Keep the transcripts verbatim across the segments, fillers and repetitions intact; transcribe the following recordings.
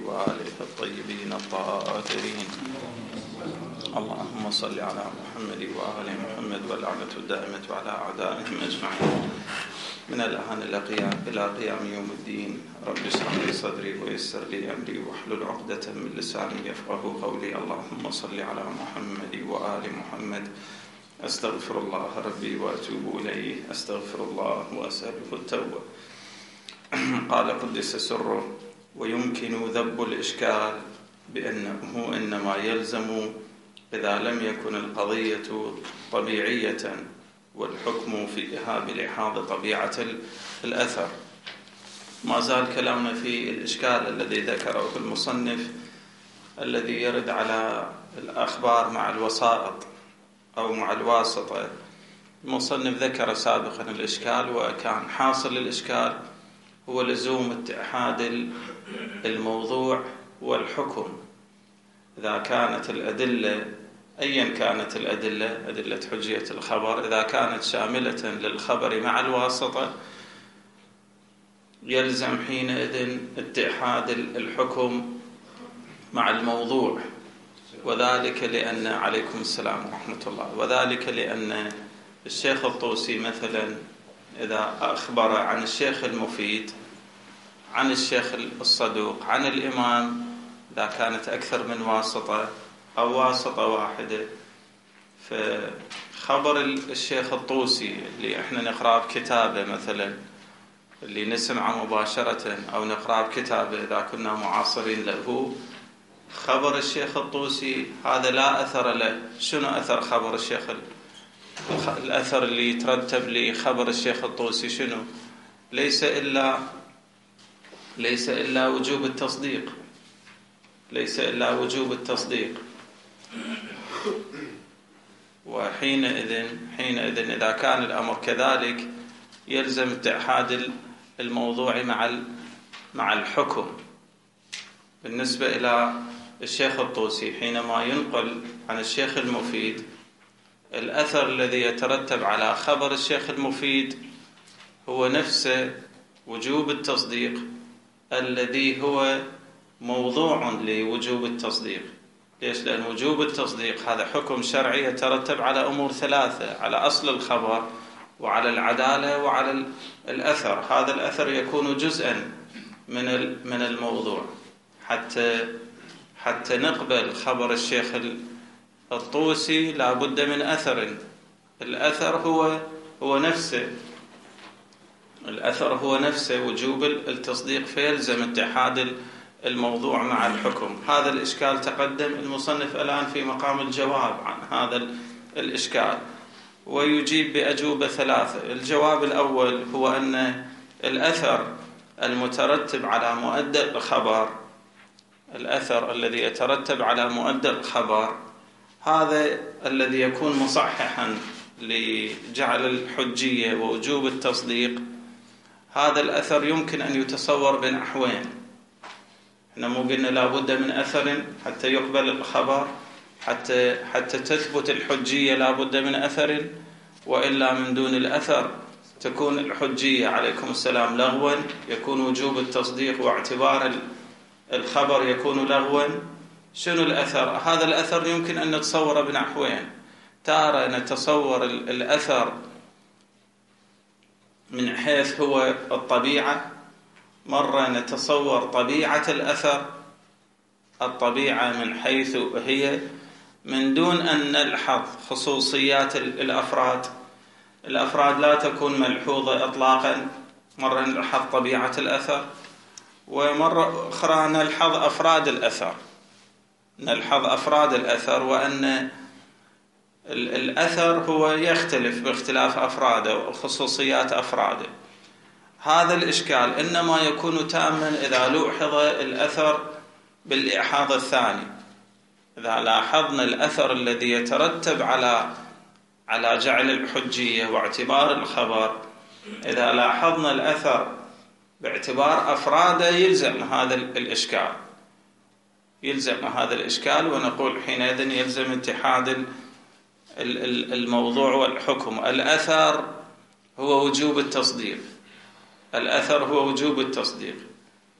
وآله الطيبين الطاهرين. اللهم صل على محمد وآل محمد واللعنة الدائمة على أعدائهم أجمعين من الآن إلى قيام يوم الدين. رب اشرح لي صدري ويسر لي أمري واحلل عقدة من لساني يفقهوا قولي. اللهم صل على محمد وآل محمد. أستغفر الله ربي وأتوب إليه، أستغفر الله وأسأله التوبة. قال قدس سره: ويمكن ذب الإشكال بأنه إنما يلزم إذا لم يكن القضية طبيعية والحكم فيها بلحاظ طبيعة الأثر. ما زال كلامنا في الإشكال الذي ذكره المصنف الذي يرد على الأخبار مع الوسائط أو مع الواسطة. المصنف ذكر سابقا الإشكال، وكان حاصل الإشكال هو لزوم اتحاد الموضوع والحكم. إذا كانت الأدلة أيا كانت الأدلة، أدلة حجية الخبر، إذا كانت شاملة للخبر مع الواسطة يلزم حينئذ اتحاد الحكم مع الموضوع. وذلك لأن عليكم السلام ورحمة الله وذلك لأن الشيخ الطوسي مثلا إذا أخبر عن الشيخ المفيد، عن الشيخ الصدوق، عن الإمام، إذا كانت أكثر من واسطة أو واسطة واحدة، فخبر الشيخ الطوسي اللي إحنا نقرأ بكتابه مثلا، اللي نسمع مباشرة أو نقرأ بكتابه إذا كنا معاصرين له، خبر الشيخ الطوسي هذا لا أثر له. شنو أثر خبر الشيخ؟ الأثر اللي يترتب لخبر الشيخ الطوسي شنو؟ ليس إلا ليس إلا وجوب التصديق، ليس إلا وجوب التصديق. وحينئذ حينئذ إذا كان الأمر كذلك يلزم اتحاد الموضوع مع مع الحكم. بالنسبة إلى الشيخ الطوسي حينما ينقل عن الشيخ المفيد، الأثر الذي يترتب على خبر الشيخ المفيد هو نفسه وجوب التصديق الذي هو موضوع لوجوب التصديق. ليش؟ لأن وجوب التصديق هذا حكم شرعي يترتب على أمور ثلاثة: على أصل الخبر وعلى العدالة وعلى الأثر. هذا الأثر يكون جزءا من من الموضوع. حتى حتى نقبل خبر الشيخ الطوسي لا بد من أثر. الأثر هو هو نفسه الأثر هو نفسه وجوب التصديق، فيلزم اتحاد الموضوع مع الحكم. هذا الإشكال تقدم المصنف الآن في مقام الجواب عن هذا الإشكال، ويجيب بأجوبة ثلاثة. الجواب الأول هو أن الأثر المترتب على مؤدى الخبر، الأثر الذي يترتب على مؤدى الخبر، هذا الذي يكون مصححا لجعل الحجية ووجوب التصديق. هذا الأثر يمكن أن يتصور بنحوين. احنا مو قلنا لا بد من أثر حتى يقبل الخبر، حتى حتى تثبت الحجية لا بد من أثر، وإلا من دون الأثر تكون الحجية عليكم السلام لغوا، يكون وجوب التصديق واعتبار الخبر يكون لغوا. شنو الأثر؟ هذا الأثر يمكن أن نتصوره بنحوين. تارة نتصور الأثر من حيث هو الطبيعة، مرة نتصور طبيعة الأثر، الطبيعة من حيث هي، من دون أن نلحظ خصوصيات الأفراد. الأفراد لا تكون ملحوظة إطلاقا. مرة نلحظ طبيعة الأثر، ومرة أخرى نلحظ أفراد الأثر نلحظ أفراد الأثر وأن الأثر هو يختلف باختلاف أفراده وخصوصيات أفراده. هذا الإشكال إنما يكون تاما إذا لوحظ الأثر بالإحاضة الثاني. إذا لاحظنا الأثر الذي يترتب على على جعل الحجية واعتبار الخبر، إذا لاحظنا الأثر باعتبار أفراده يلزم هذا الإشكال يلزم هذا الإشكال ونقول حينئذ يلزم اتحاد الموضوع والحكم. الأثر هو وجوب التصديق الأثر هو وجوب التصديق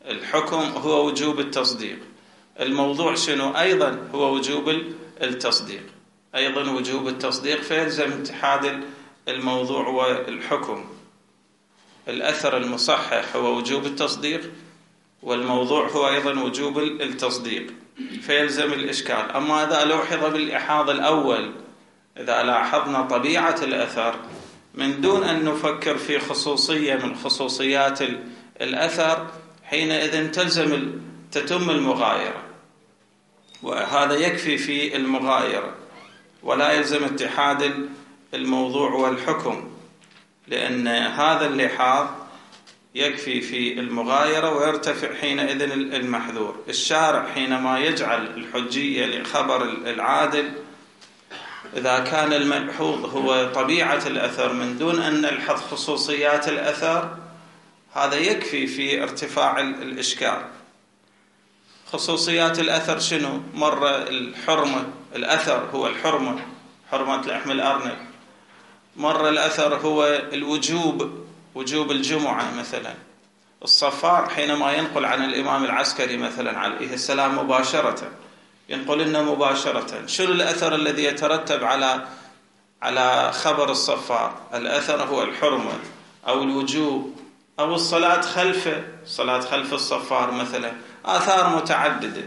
الحكم هو وجوب التصديق. الموضوع شنو؟ أيضا هو وجوب التصديق، أيضا وجوب التصديق، فيلزم اتحاد الموضوع والحكم. الأثر المصحح هو وجوب التصديق، والموضوع هو أيضا وجوب التصديق، فيلزم الإشكال. أما إذا لوحظ بالإحاض الأول، إذا لاحظنا طبيعة الأثر من دون أن نفكر في خصوصية من خصوصيات الأثر، حينئذ تلزم تتم المغايرة، وهذا يكفي في المغايرة، ولا يلزم اتحاد الموضوع والحكم، لأن هذا اللحاظ يكفي في المغايرة ويرتفع حينئذ المحذور. الشارع حينما يجعل الحجية لخبر العادل، إذا كان الملحوظ هو طبيعة الأثر من دون أن نلحظ خصوصيات الأثر، هذا يكفي في ارتفاع الإشكال. خصوصيات الأثر شنو؟ مرة الحرمة، الأثر هو الحرمة، حرمة لحم الأرنب. مرة الأثر هو الوجوب، وجوب الجمعة مثلا. الصفار حينما ينقل عن الإمام العسكري مثلا عليه السلام مباشرة، ينقل لنا مباشرة، شنو الأثر الذي يترتب على على خبر الصفار؟ الأثر هو الحرمة أو الوجوب أو الصلاة خلفه، صلاة خلف الصفار مثلا، آثار متعددة.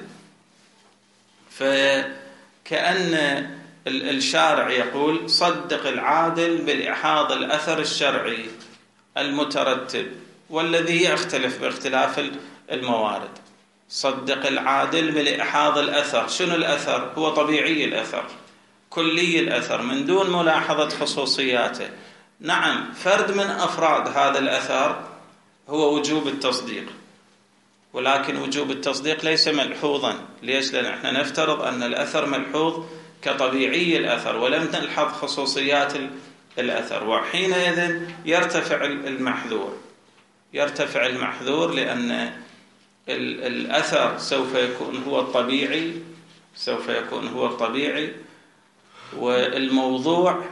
فكأن الشارع يقول صدق العادل بالإحاض الأثر الشرعي المترتب، والذي يختلف باختلاف الموارد. صدق العادل بالإحاض الأثر. شنو الأثر؟ هو طبيعي الأثر، كلي الأثر من دون ملاحظة خصوصياته. نعم، فرد من أفراد هذا الأثر هو وجوب التصديق، ولكن وجوب التصديق ليس ملحوظا. ليش؟ لأن احنا نفترض أن الأثر ملحوظ كطبيعي الأثر، ولم نلحظ خصوصيات الأثر، وحينئذ يرتفع المحذور، يرتفع المحذور لأن الأثر سوف يكون هو الطبيعي، سوف يكون هو الطبيعي، والموضوع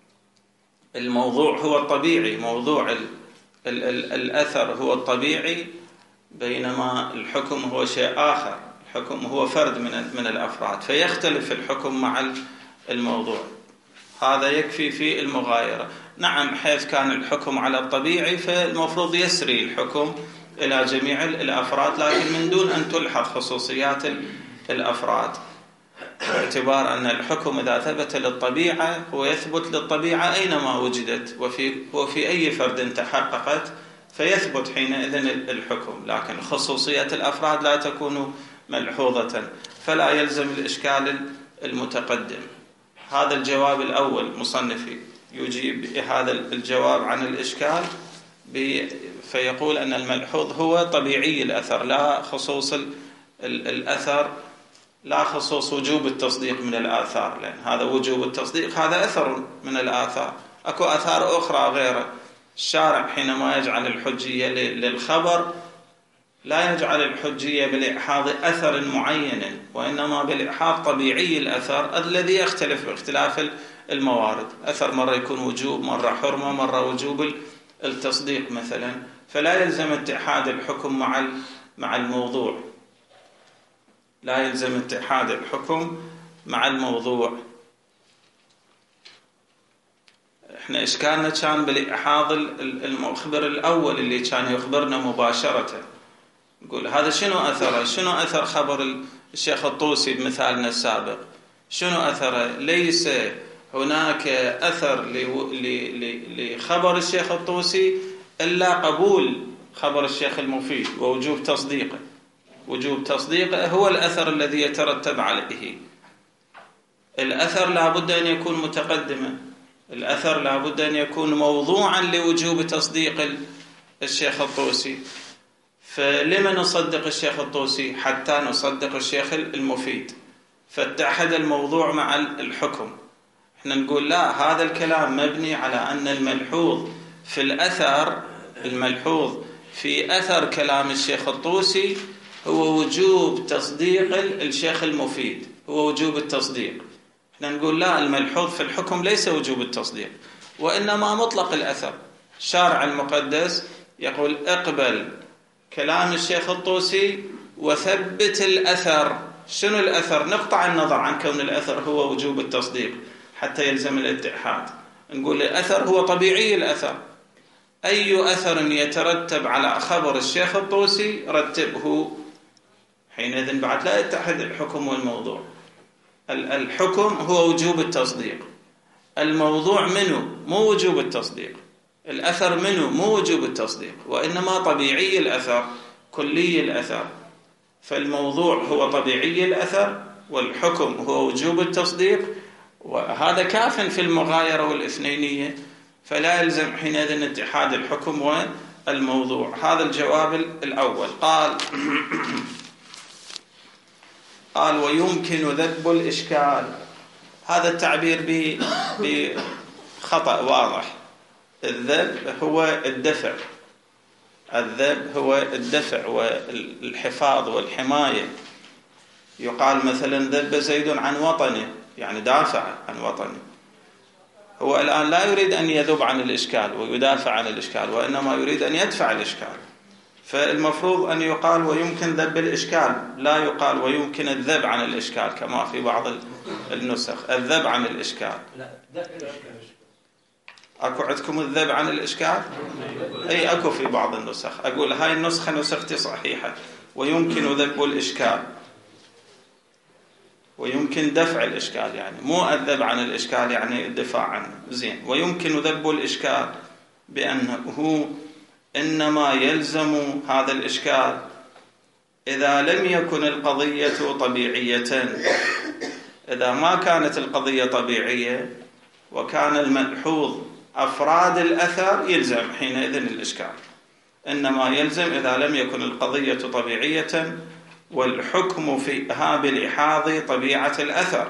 الموضوع هو الطبيعي، موضوع ال ال ال الأثر هو الطبيعي، بينما الحكم هو شيء آخر. الحكم هو فرد من من الأفراد، فيختلف الحكم مع الموضوع. هذا يكفي في المغايرة. نعم، حيث كان الحكم على الطبيعي فالمفروض يسري الحكم إلى جميع الأفراد، لكن من دون أن تلحظ خصوصيات الأفراد، باعتبار أن الحكم إذا ثبت للطبيعة هو يثبت للطبيعة أينما وجدت وفي, وفي أي فرد تحققت، فيثبت حينئذ الحكم، لكن خصوصية الأفراد لا تكون ملحوظة، فلا يلزم الإشكال المتقدم. هذا الجواب الأول، مصنفي يجيب هذا الجواب عن الإشكال فيقول أن الملحوظ هو طبيعي الأثر، لا خصوص الأثر، لا خصوص وجوب التصديق من الآثار، لأن هذا وجوب التصديق هذا أثر من الآثار، أكو آثار أخرى غيره. الشارع حينما يجعل الحجية للخبر لا يجعل الحجية بالإحاض أثر معين، وإنما بالإحاض طبيعي الأثر الذي يختلف باختلاف الموارد. أثر مرة يكون وجوب، مرة حرمة، مرة وجوب التصديق مثلا، فلا يلزم اتحاد الحكم مع مع الموضوع، لا يلزم اتحاد الحكم مع الموضوع. احنا إشكالنا كان بالإحاض المخبر الأول اللي كان يخبرنا مباشرة، نقول هذا شنو أثره؟ شنو أثر خبر الشيخ الطوسي بمثالنا السابق؟ شنو أثره؟ ليس هناك أثر لخبر الشيخ الطوسي إلا قبول خبر الشيخ المفيد ووجوب تصديقه. وجوب تصديقه هو الأثر الذي يترتب عليه. الأثر لا بد أن يكون متقدما، الأثر لا بد أن يكون موضوعا لوجوب تصديق الشيخ الطوسي. فلما نصدق الشيخ الطوسي؟ حتى نصدق الشيخ المفيد، فاتحد الموضوع مع الحكم. احنا نقول لا، هذا الكلام مبني على أن الملحوظ في الأثر، الملحوظ في أثر كلام الشيخ الطوسي هو وجوب تصديق الشيخ المفيد، هو وجوب التصديق. احنا نقول لا، الملحوظ في الحكم ليس وجوب التصديق، وإنما مطلق الأثر. الشارع المقدس يقول اقبل كلام الشيخ الطوسي وثبت الأثر. شنو الأثر؟ نقطع النظر عن كون الأثر هو وجوب التصديق حتى يلزم الاتحاد، نقول الأثر هو طبيعي الأثر. أي أثر يترتب على خبر الشيخ الطوسي رتبه، حينئذ بعد لا يتحد الحكم والموضوع. الحكم هو وجوب التصديق، الموضوع منه مو وجوب التصديق، الأثر منه مو وجوب التصديق، وإنما طبيعي الأثر كلي الأثر. فالموضوع هو طبيعي الأثر والحكم هو وجوب التصديق، وهذا كاف في المغايرة والاثنينية، فلا يلزم حينئذ اتحاد الحكم والموضوع. هذا الجواب الأول. قال قال ويمكن ذب الإشكال. هذا التعبير بخطأ واضح. الذب هو الدفع، الذب هو الدفع والحفاظ والحماية. يقال مثلا ذب زيد عن وطنه، يعني دافع عن وطنه. هو الآن لا يريد أن يذب عن الإشكال ويدافع عن الإشكال، وإنما يريد أن يدفع الإشكال. فالمفروض أن يقال ويمكن ذب الإشكال، لا يقال ويمكن الذب عن الإشكال كما في بعض النسخ. الذب عن الإشكال، أكو عندكم الذب عن الإشكال؟ أي أكو في بعض النسخ. أقول هاي النسخة نسختي صحيحة، ويمكن ذب الإشكال، ويمكن دفع الإشكال، يعني مو الذب عن الإشكال يعني الدفاع عنه. زين. ويمكن ذب الإشكال بأنه إنما يلزم هذا الإشكال إذا لم يكن القضية طبيعية. إذا ما كانت القضية طبيعية وكان الملحوظ أفراد الأثر يلزم حينئذ الإشكال. إنما يلزم إذا لم يكن القضية طبيعية والحكم فيها بلحاظ طبيعة الأثر.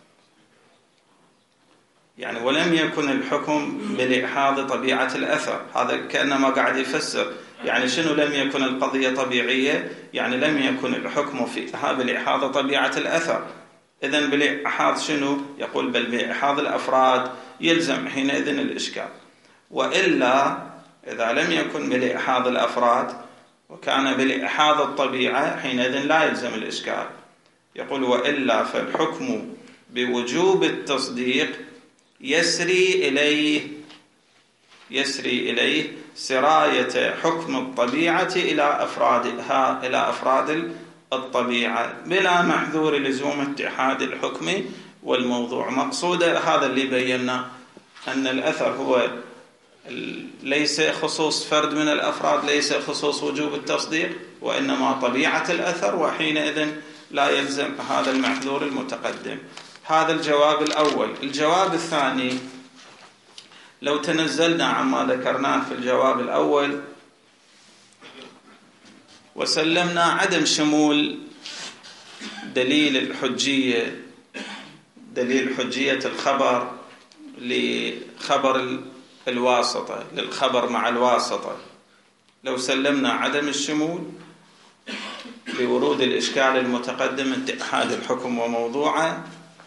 يعني ولم يكن الحكم بلحاظ طبيعة الأثر، هذا كأنما قاعد يفسر. يعني شنو لم يكن القضية طبيعية؟ يعني لم يكن الحكم فيها بلحاظ طبيعة الأثر. إذن بلحاظ شنو؟ يقول بل بلحاظ الأفراد يلزم حينئذ الإشكال. وإلا إذا لم يكن بلحاظ الأفراد وكان بلحاظ الطبيعة حينئذ لا يلزم الإشكال. يقول وإلا فالحكم بوجوب التصديق يسري إليه يسري إليه سراية حكم الطبيعة إلى أفرادها إلى أفراد الطبيعة بلا محذور لزوم اتحاد الحكم والموضوع. مقصود هذا اللي بينا أن الأثر هو ليس خصوص فرد من الأفراد، ليس خصوص وجوب التصديق، وإنما طبيعة الأثر، وحينئذ لا يلزم هذا المحذور المتقدم. هذا الجواب الأول. الجواب الثاني، لو تنزلنا عما ذكرناه في الجواب الأول وسلمنا عدم شمول دليل الحجية دليل حجية الخبر لخبر الواسطة للخبر مع الواسطة، لو سلمنا عدم الشمول لورود الإشكال المتقدم اتحاد الحكم وموضوعه،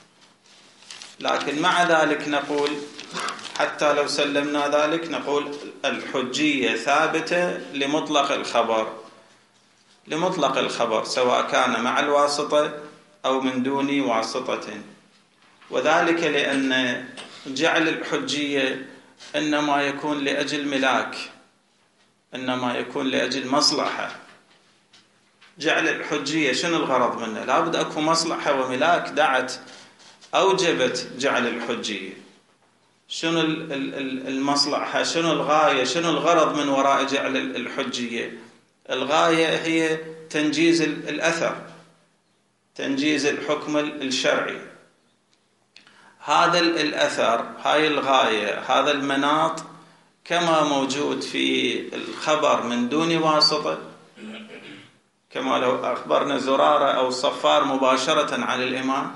لكن مع ذلك نقول حتى لو سلمنا ذلك نقول الحجية ثابتة لمطلق الخبر لمطلق الخبر سواء كان مع الواسطة أو من دون واسطة. وذلك لأن جعل الحجية إنما يكون لأجل ملاك، إنما يكون لأجل مصلحة. جعل الحجية شنو الغرض منه؟ لابد أكو مصلحة وملاك دعت أوجبت جعل الحجية. شنو المصلحة؟ شنو الغاية؟ شنو الغرض من وراء جعل الحجية؟ الغاية هي تنجيز الأثر، تنجيز الحكم الشرعي. هذا الأثر، هاي الغاية، هذا المناط كما موجود في الخبر من دون واسطة، كما لو أخبرنا زرارة أو صفار مباشرة عن الإمام،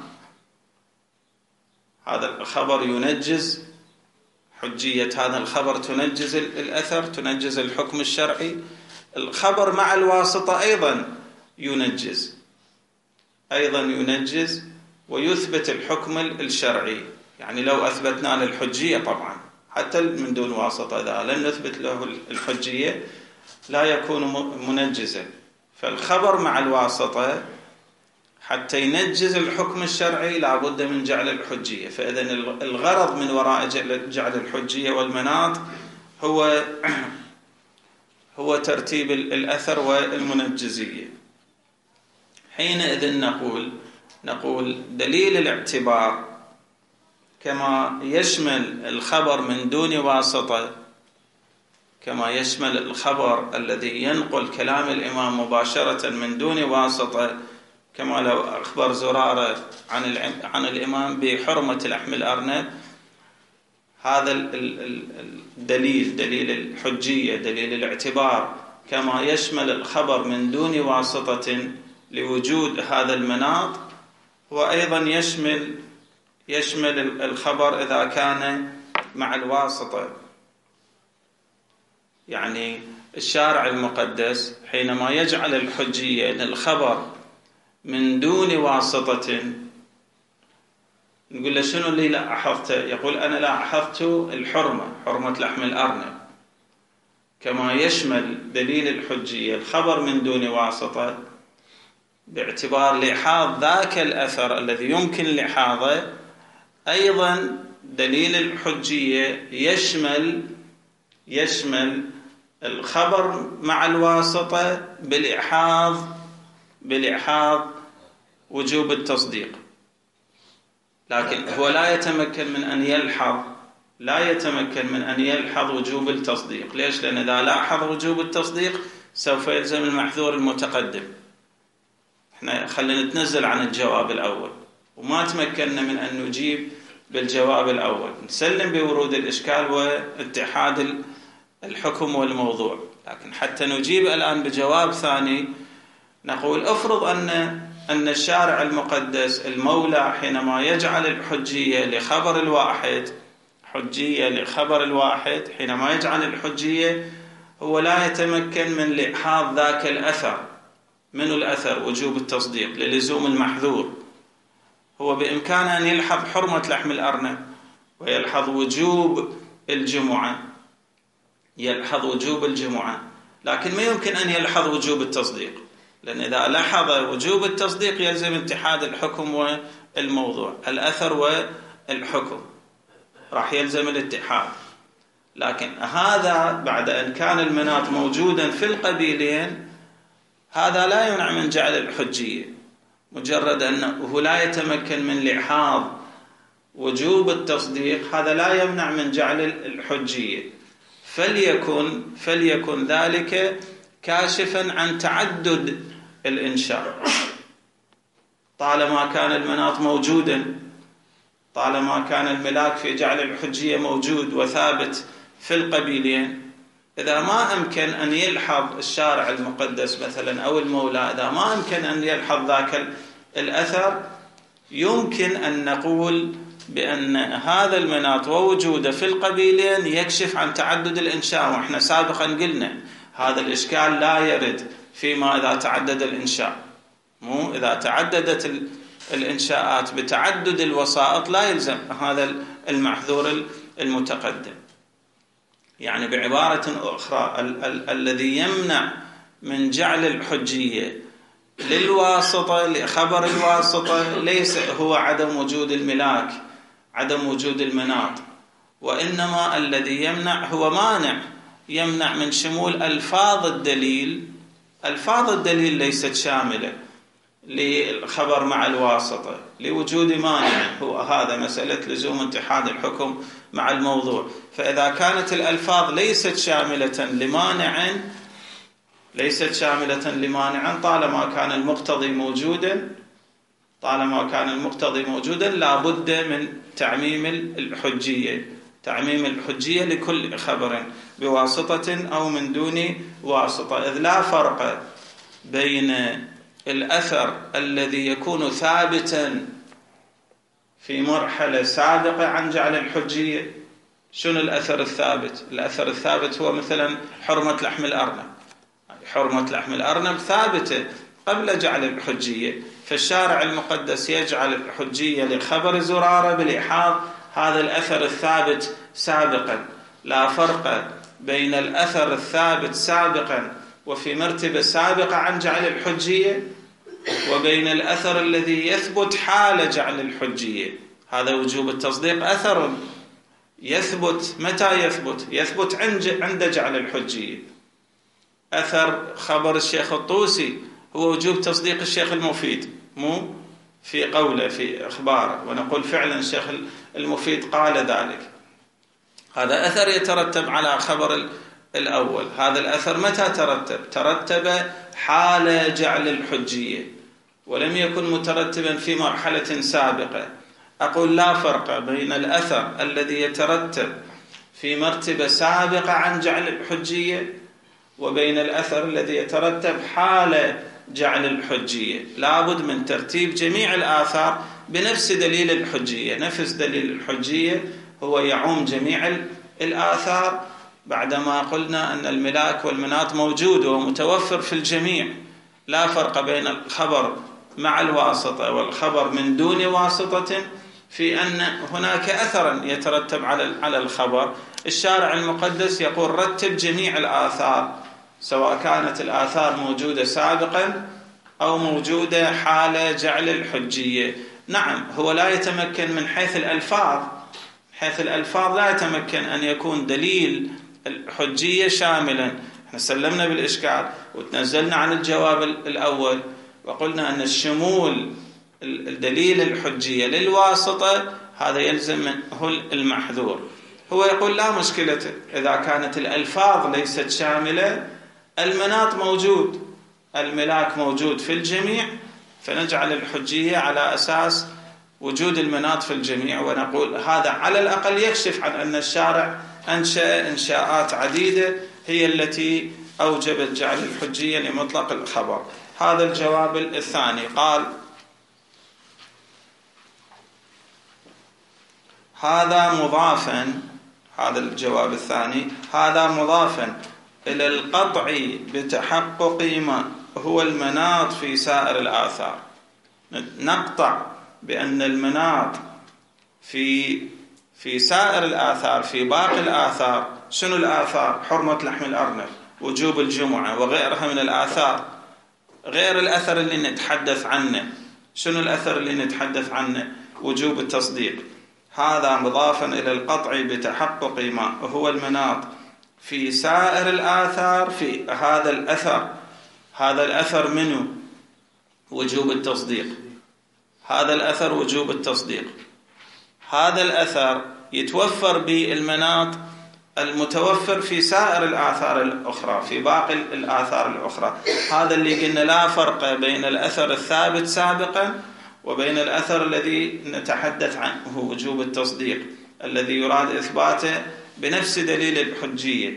هذا الخبر ينجز حجية هذا الخبر، تنجز الأثر، تنجز الحكم الشرعي. الخبر مع الواسطة أيضا ينجز أيضا ينجز ويثبت الحكم الشرعي. يعني لو أثبتنا للحجية طبعا حتى من دون واسطة، إذا لم نثبت له الحجية لا يكون منجزا. فالخبر مع الواسطة حتى ينجز الحكم الشرعي لا بد من جعل الحجية. فإذا الغرض من وراء جعل الحجية والمناط هو هو ترتيب الأثر والمنجزية. حينئذ نقول نقول دليل الاعتبار كما يشمل الخبر من دون واسطة، كما يشمل الخبر الذي ينقل كلام الإمام مباشرة من دون واسطة، كما لو أخبر زرارة عن عن الإمام بحرمة لحم الأرنب، هذا الدليل دليل الحجية دليل الاعتبار كما يشمل الخبر من دون واسطة لوجود هذا المناط، وأيضا يشمل يشمل الخبر إذا كان مع الواسطة. يعني الشارع المقدس حينما يجعل الحجية للخبر من دون واسطة، نقول له شنو اللي لاحظته؟ يقول أنا لاحظت الحرمة، حرمة لحم الأرنب. كما يشمل دليل الحجية الخبر من دون واسطة باعتبار لحاظ ذاك الأثر الذي يمكن لحاظه، أيضا دليل الحجية يشمل يشمل الخبر مع الواسطة بالإحاظ بالإحاظ وجوب التصديق. لكن هو لا يتمكن من أن يلحظ لا يتمكن من أن يلحظ وجوب التصديق. ليش؟ لأن إذا لاحظ وجوب التصديق سوف يلزم المحذور المتقدم. احنا خلينا نتنزل عن الجواب الأول، وما تمكننا من أن نجيب بالجواب الأول، نسلم بورود الإشكال واتحاد الحكم والموضوع. لكن حتى نجيب الآن بجواب ثاني، نقول افرض أن أن الشارع المقدس المولى حينما يجعل الحجية لخبر الواحد حجية لخبر الواحد حينما يجعل الحجية هو لا يتمكن من لحاظ ذاك الأثر. من الأثر؟ وجوب التصديق للزوم المحذور. هو بإمكانه أن يلحظ حرمة لحم الأرنب ويلحظ وجوب الجمعة يلحظ وجوب الجمعة لكن ما يمكن أن يلحظ وجوب التصديق، لأن إذا لحظ وجوب التصديق يلزم اتحاد الحكم والموضوع، الأثر والحكم راح يلزم الاتحاد. لكن هذا بعد أن كان المناط موجودا في القبيلين، هذا لا يمنع من جعل الحجية. مجرد أنه لا يتمكن من لحاظ وجوب التصديق، هذا لا يمنع من جعل الحجية. فليكن فليكن ذلك كاشفا عن تعدد الإنشاء، طالما كان المناط موجودا، طالما كان الملاك في جعل الحجية موجود وثابت في القبيلين. إذا ما أمكن أن يلحظ الشارع المقدس مثلا أو المولى، إذا ما أمكن أن يلحظ ذاك الأثر، يمكن أن نقول بأن هذا المناط ووجوده في القبيلين يكشف عن تعدد الإنشاء. وإحنا سابقا قلنا هذا الإشكال لا يرد فيما إذا تعدد الإنشاء، مو إذا تعددت الإنشاءات بتعدد الوسائط لا يلزم هذا المحذور المتقدم. يعني بعبارة أخرى ال- ال- الذي يمنع من جعل الحجية للواسطة لخبر الواسطة ليس هو عدم وجود الملاك، عدم وجود المناط، وإنما الذي يمنع هو مانع يمنع من شمول ألفاظ الدليل. ألفاظ الدليل ليست شاملة للخبر مع الواسطة لوجود مانع، هو هذا مسألة لزوم اتحاد الحكم مع الموضوع. فإذا كانت الألفاظ ليست شاملة لمانع ليست شاملة لمانع طالما كان المقتضي موجودا طالما كان المقتضي موجودا لا بد من تعميم الحجية تعميم الحجية لكل خبر بواسطة أو من دون واسطة، إذ لا فرق بين الأثر الذي يكون ثابتا في مرحلة سابقة عن جعل الحجية. شنو الأثر الثابت؟ الأثر الثابت هو مثلا حرمة لحم الأرنب. حرمة لحم الأرنب ثابتة قبل جعل الحجية، فالشارع المقدس يجعل الحجية لخبر زرارة بالإحاط هذا الأثر الثابت سابقا. لا فرق بين الأثر الثابت سابقا وفي مرتبة سابقة عن جعل الحجية، وبين الأثر الذي يثبت حال جعل الحجية. هذا وجوب التصديق أثر يثبت. متى يثبت؟ يثبت عند جعل الحجية. أثر خبر الشيخ الطوسي هو وجوب تصديق الشيخ المفيد، مو في قوله في إخباره ونقول فعلا الشيخ المفيد قال ذلك. هذا أثر يترتب على خبر الأول. هذا الأثر متى ترتب؟ ترتب حال جعل الحجية، ولم يكن مترتبا في مرحلة سابقة. أقول لا فرق بين الأثر الذي يترتب في مرتبة سابقة عن جعل الحجية وبين الأثر الذي يترتب حال جعل الحجية. لابد من ترتيب جميع الآثار بنفس دليل الحجية. نفس دليل الحجية هو يعوم جميع الآثار، بعدما قلنا أن الملاك والمناط موجود ومتوفر في الجميع. لا فرق بين الخبر مع الواسطة والخبر من دون واسطة في أن هناك أثرا يترتب على الخبر. الشارع المقدس يقول رتب جميع الآثار، سواء كانت الآثار موجودة سابقا أو موجودة حال جعل الحجية. نعم، هو لا يتمكن من حيث الألفاظ، حيث الألفاظ لا يتمكن أن يكون دليل الحجية شاملا. احنا سلمنا بالإشكال وتنزلنا عن الجواب الأول وقلنا أن الشمول الدليل الحجية للواسطة هذا يلزم منه المحذور. هو يقول لا مشكلة إذا كانت الألفاظ ليست شاملة، المناط موجود، الملاك موجود في الجميع، فنجعل الحجية على أساس وجود المناط في الجميع، ونقول هذا على الأقل يكشف عن أن الشارع أنشأ إنشاءات عديدة هي التي أوجبت جعل الحجية لمطلق الخبر. هذا الجواب الثاني. قال هذا مضافا، هذا الجواب الثاني، هذا مضافا إلى القطع بتحقق ما هو المناط في سائر الآثار. نقطع بأن المناط في في سائر الآثار، في باقي الآثار. شنو الآثار؟ حرمة لحم الأرنب، وجوب الجمعة، وغيرها من الآثار، غير الأثر اللي نتحدث عنه. شنو الأثر اللي نتحدث عنه؟ وجوب التصديق. هذا مضافا إلى القطع بتحقق ما هو المناط في سائر الآثار. في هذا الأثر، هذا الأثر منه وجوب التصديق، هذا الأثر وجوب التصديق. هذا الأثر يتوفر بالمناط المتوفر في سائر الآثار الأخرى، في باقي الآثار الأخرى. هذا اللي قلنا لا فرق بين الأثر الثابت سابقا وبين الأثر الذي نتحدث عنه وجوب التصديق، الذي يراد إثباته بنفس دليل الحجية.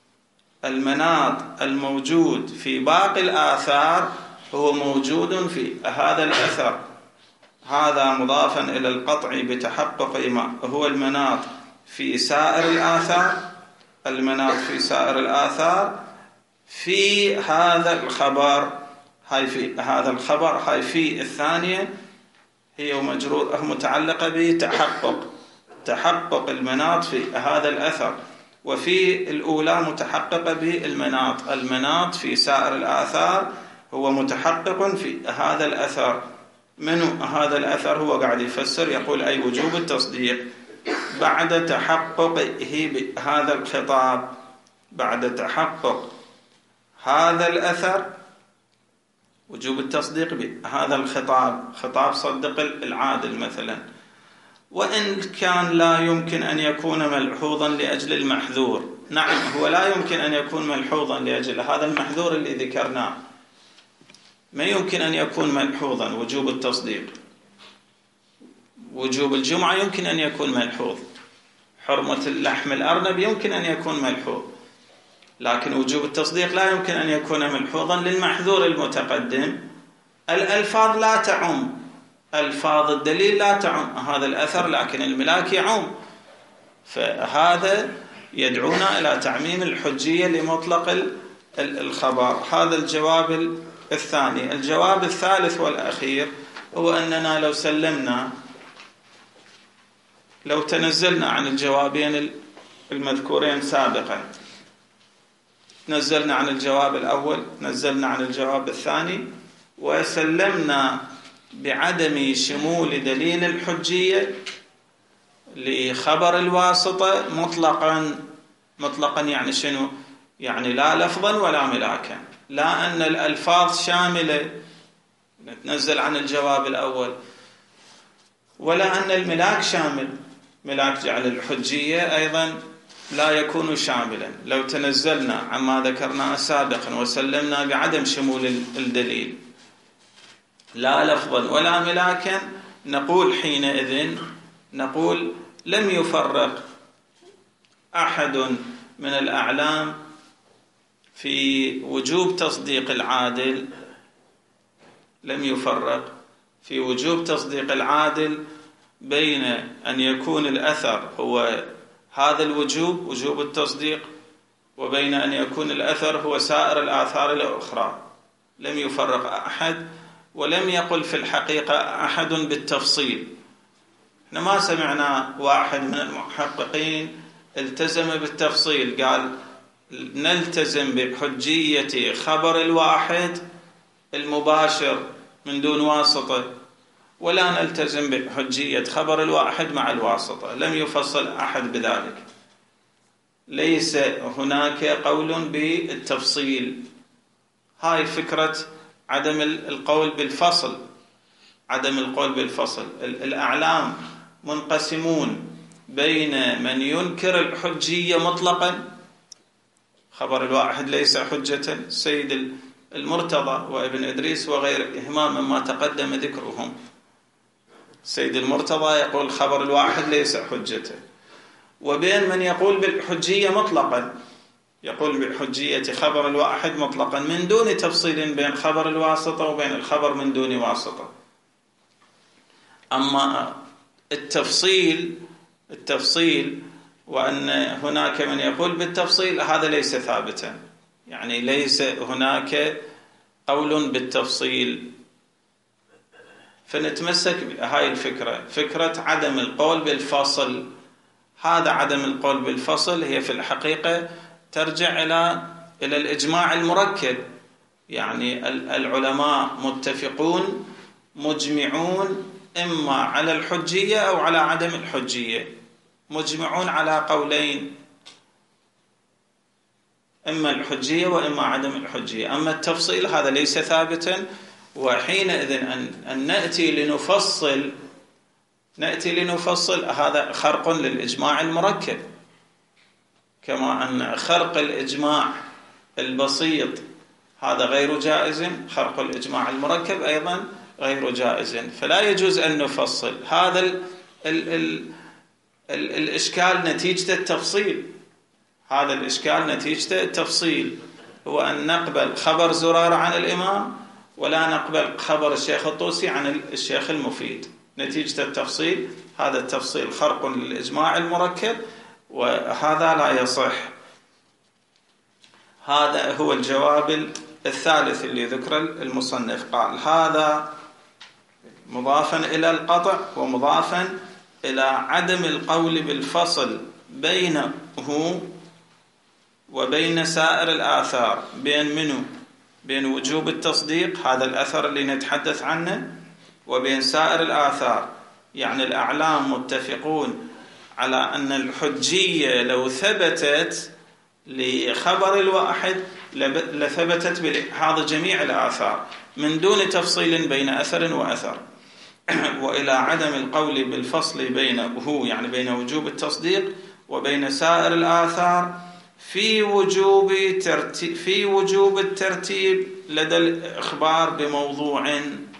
المناط الموجود في باقي الآثار هو موجود في هذا الأثر. هذا مضافا إلى القطع بتحقق ما هو المناط في سائر الآثار. المناط في سائر الآثار في هذا الخبر، هاي في هذا الخبر، هاي في الثانية هي مجرور متعلقة بتحقق تحقق المناط في هذا الأثر، وفي الأولى متحققة بالمناط. المناط في سائر الآثار هو متحقق في هذا الأثر. من هذا الأثر هو قاعد يفسر، يقول أي وجوب التصديق بعد تحققه بهذا الخطاب، بعد تحقق هذا الأثر وجوب التصديق بهذا الخطاب، خطاب صدق العادل مثلا، وإن كان لا يمكن أن يكون ملحوظا لأجل المحذور. نعم، هو لا يمكن أن يكون ملحوظا لأجل هذا المحذور اللي ذكرناه، ما يمكن أن يكون ملحوظا وجوب التصديق. وجوب الجمعة يمكن أن يكون ملحوظ، حرمة اللحم الأرنب يمكن أن يكون ملحوظ، لكن وجوب التصديق لا يمكن أن يكون ملحوظا للمحذور المتقدم. الألفاظ لا تعم، ألفاظ الدليل لا تعم هذا الأثر، لكن الملاك يعم، فهذا يدعونا إلى تعميم الحجية لمطلق الخبر. هذا الجواب الثاني. الجواب الثالث والأخير هو أننا لو سلمنا، لو تنزلنا عن الجوابين المذكورين سابقا، نزلنا عن الجواب الأول، نزلنا عن الجواب الثاني، وسلمنا بعدم شمول دليل الحجية لخبر الواسطة مطلقا. مطلقا يعني شنو؟ يعني لا لفظا ولا ملاكا، لا أن الألفاظ شاملة نتنزل عن الجواب الأول، ولا أن الملاك شامل، ملاك جعل الحجية أيضا لا يكون شاملا. لو تنزلنا عما ذكرناه سابقا وسلمنا بعدم شمول الدليل لا لفظا ولا ملاكا، نقول حينئذ نقول لم يفرق أحد من الأعلام في وجوب تصديق العادل، لم يفرق في وجوب تصديق العادل بين أن يكون الأثر هو هذا الوجوب وجوب التصديق، وبين أن يكون الأثر هو سائر الآثار الأخرى. لم يفرق أحد، ولم يقل في الحقيقة أحد بالتفصيل. احنا ما سمعنا واحد من المحققين التزم بالتفصيل قال نلتزم بحجية خبر الواحد المباشر من دون واسطة، ولا نلتزم بحجية خبر الواحد مع الواسطة. لم يفصل أحد بذلك. ليس هناك قول بالتفصيل. هاي فكرة عدم القول بالفصل. عدم القول بالفصل. الأعلام منقسمون بين من ينكر الحجية مطلقا، خبر الواحد ليس حجة، سيد المرتضى وابن إدريس وغيرهما مما تقدم ذكرهم. سيد المرتضى يقول خبر الواحد ليس حجته، وبين من يقول بالحجية مطلقا، يقول بحجية خبر الواحد مطلقا من دون تفصيل بين خبر الواسطة وبين الخبر من دون واسطة. أما التفصيل التفصيل وأن هناك من يقول بالتفصيل هذا ليس ثابتا، يعني ليس هناك قول بالتفصيل. فنتمسك بهاي الفكرة، فكرة عدم القول بالفصل. هذا عدم القول بالفصل هي في الحقيقة ترجع إلى إلى الإجماع المركب، يعني العلماء متفقون مجمعون إما على الحجية أو على عدم الحجية، مجمعون على قولين، إما الحجية وإما عدم الحجية. أما التفصيل هذا ليس ثابتا، وحينئذ أن, أن نأتي لنفصل نأتي لنفصل هذا خرق للإجماع المركب، كما أن خرق الإجماع البسيط هذا غير جائز، خرق الإجماع المركب أيضا غير جائز. فلا يجوز أن نفصل. هذا ال ال ال ال الإشكال نتيجة التفصيل. هذا الإشكال نتيجة التفصيل، هو أن نقبل خبر زرارة عن الإمام ولا نقبل خبر الشيخ الطوسي عن الشيخ المفيد نتيجة التفصيل. هذا التفصيل خرق للإجماع المركب، وهذا لا يصح. هذا هو الجواب الثالث اللي ذكر المصنف. قال هذا مضافا إلى القطع ومضافا إلى عدم القول بالفصل بينه وبين سائر الآثار. بين منه؟ بين وجوب التصديق، هذا الأثر اللي نتحدث عنه، وبين سائر الآثار. يعني الأعلام متفقون على أن الحجية لو ثبتت لخبر الواحد لثبتت بلحاظ جميع الآثار من دون تفصيل بين أثر وأثر. وإلى عدم القول بالفصل بينه، يعني بين وجوب التصديق وبين سائر الآثار في وجوب ترتيب في وجوب الترتيب لدى الإخبار بموضوع.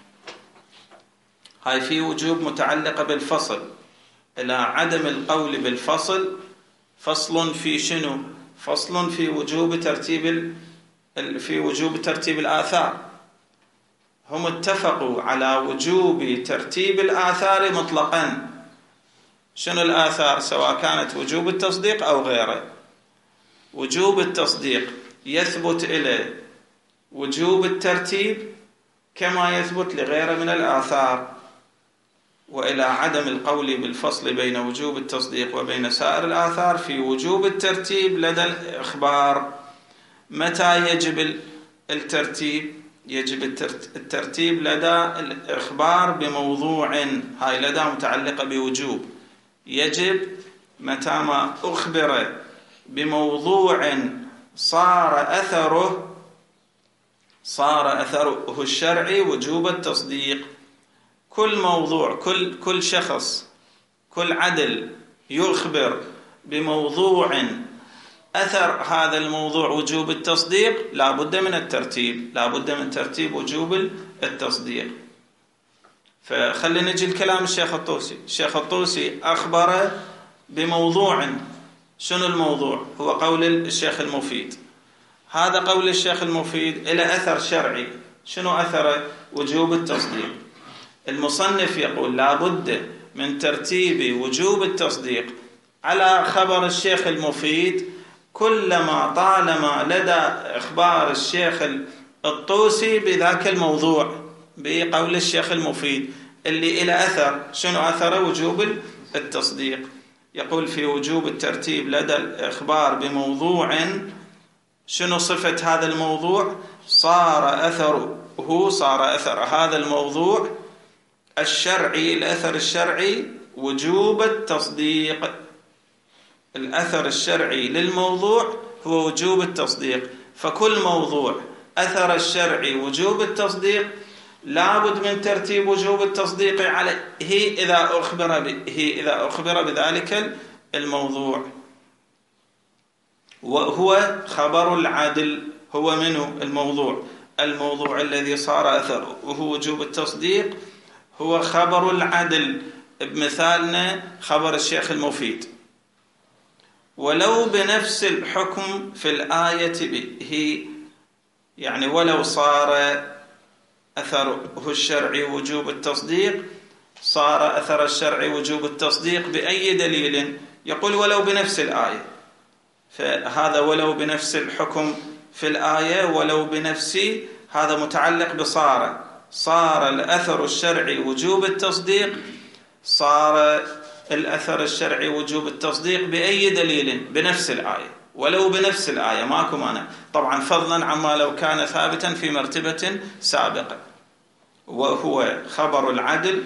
هاي في وجوب متعلقة بالفصل. إلى عدم القول بالفصل، فصل في شنو؟ فصل في وجوب ترتيب في وجوب ترتيب الآثار. هم اتفقوا على وجوب ترتيب الآثار مطلقا. شنو الآثار؟ سواء كانت وجوب التصديق أو غيره. وجوب التصديق يثبت إلى وجوب الترتيب كما يثبت لغيره من الآثار. وإلى عدم القول بالفصل بين وجوب التصديق وبين سائر الآثار في وجوب الترتيب لدى الإخبار متى يجب الترتيب؟ يجب الترتيب لدى الإخبار بموضوع، هاي لدى متعلقة بوجوب. يجب متى ما أخبر بموضوع صار أثره صار أثره الشرعي وجوب التصديق. كل موضوع، كل كل شخص، كل عدل يخبر بموضوع أثر هذا الموضوع وجوب التصديق، لا بد من الترتيب، لا بد من ترتيب وجوب التصديق. فخلينا نجي الكلام الشيخ الطوسي. الشيخ الطوسي أخبر بموضوع، شنو الموضوع؟ هو قول الشيخ المفيد. هذا قول الشيخ المفيد إلى أثر شرعي. شنو أثره؟ وجوب التصديق. المصنف يقول لا بد من ترتيب وجوب التصديق على خبر الشيخ المفيد كلما طالما لدى إخبار الشيخ الطوسي بذاك الموضوع بقول الشيخ المفيد اللي إلى أثر. شنو أثره؟ وجوب التصديق. يقول في وجوب الترتيب لدى الإخبار بموضوع، شنو صفة هذا الموضوع؟ صار أثره صار أثر هذا الموضوع الشرعي، الأثر الشرعي وجوب التصديق. الأثر الشرعي للموضوع هو وجوب التصديق. فكل موضوع أثر الشرعي وجوب التصديق لابد من ترتيب وجوب التصديق عليه إذا أخبر به إذا أخبر بذلك الموضوع. وهو خبر العدل. هو منه الموضوع الموضوع الذي صار أثره وهو وجوب التصديق هو خبر العدل. بمثالنا خبر الشيخ المفيد، ولو بنفس الحكم في الآية به، يعني ولو صار أثره الشرعي وجوب التصديق، صار أثر الشرعي وجوب التصديق بأي دليل؟ يقول ولو بنفس الآية. فهذا ولو بنفس الحكم في الآية، ولو بنفسي، هذا متعلق بصار. صار الأثر الشرعي وجوب التصديق، صار الأثر الشرعي وجوب التصديق بأي دليل؟ بنفس الآية. ولو بنفس الآية ماكو مانع، طبعا فضلا عما لو كان ثابتا في مرتبة سابقة. وهو خبر العدل،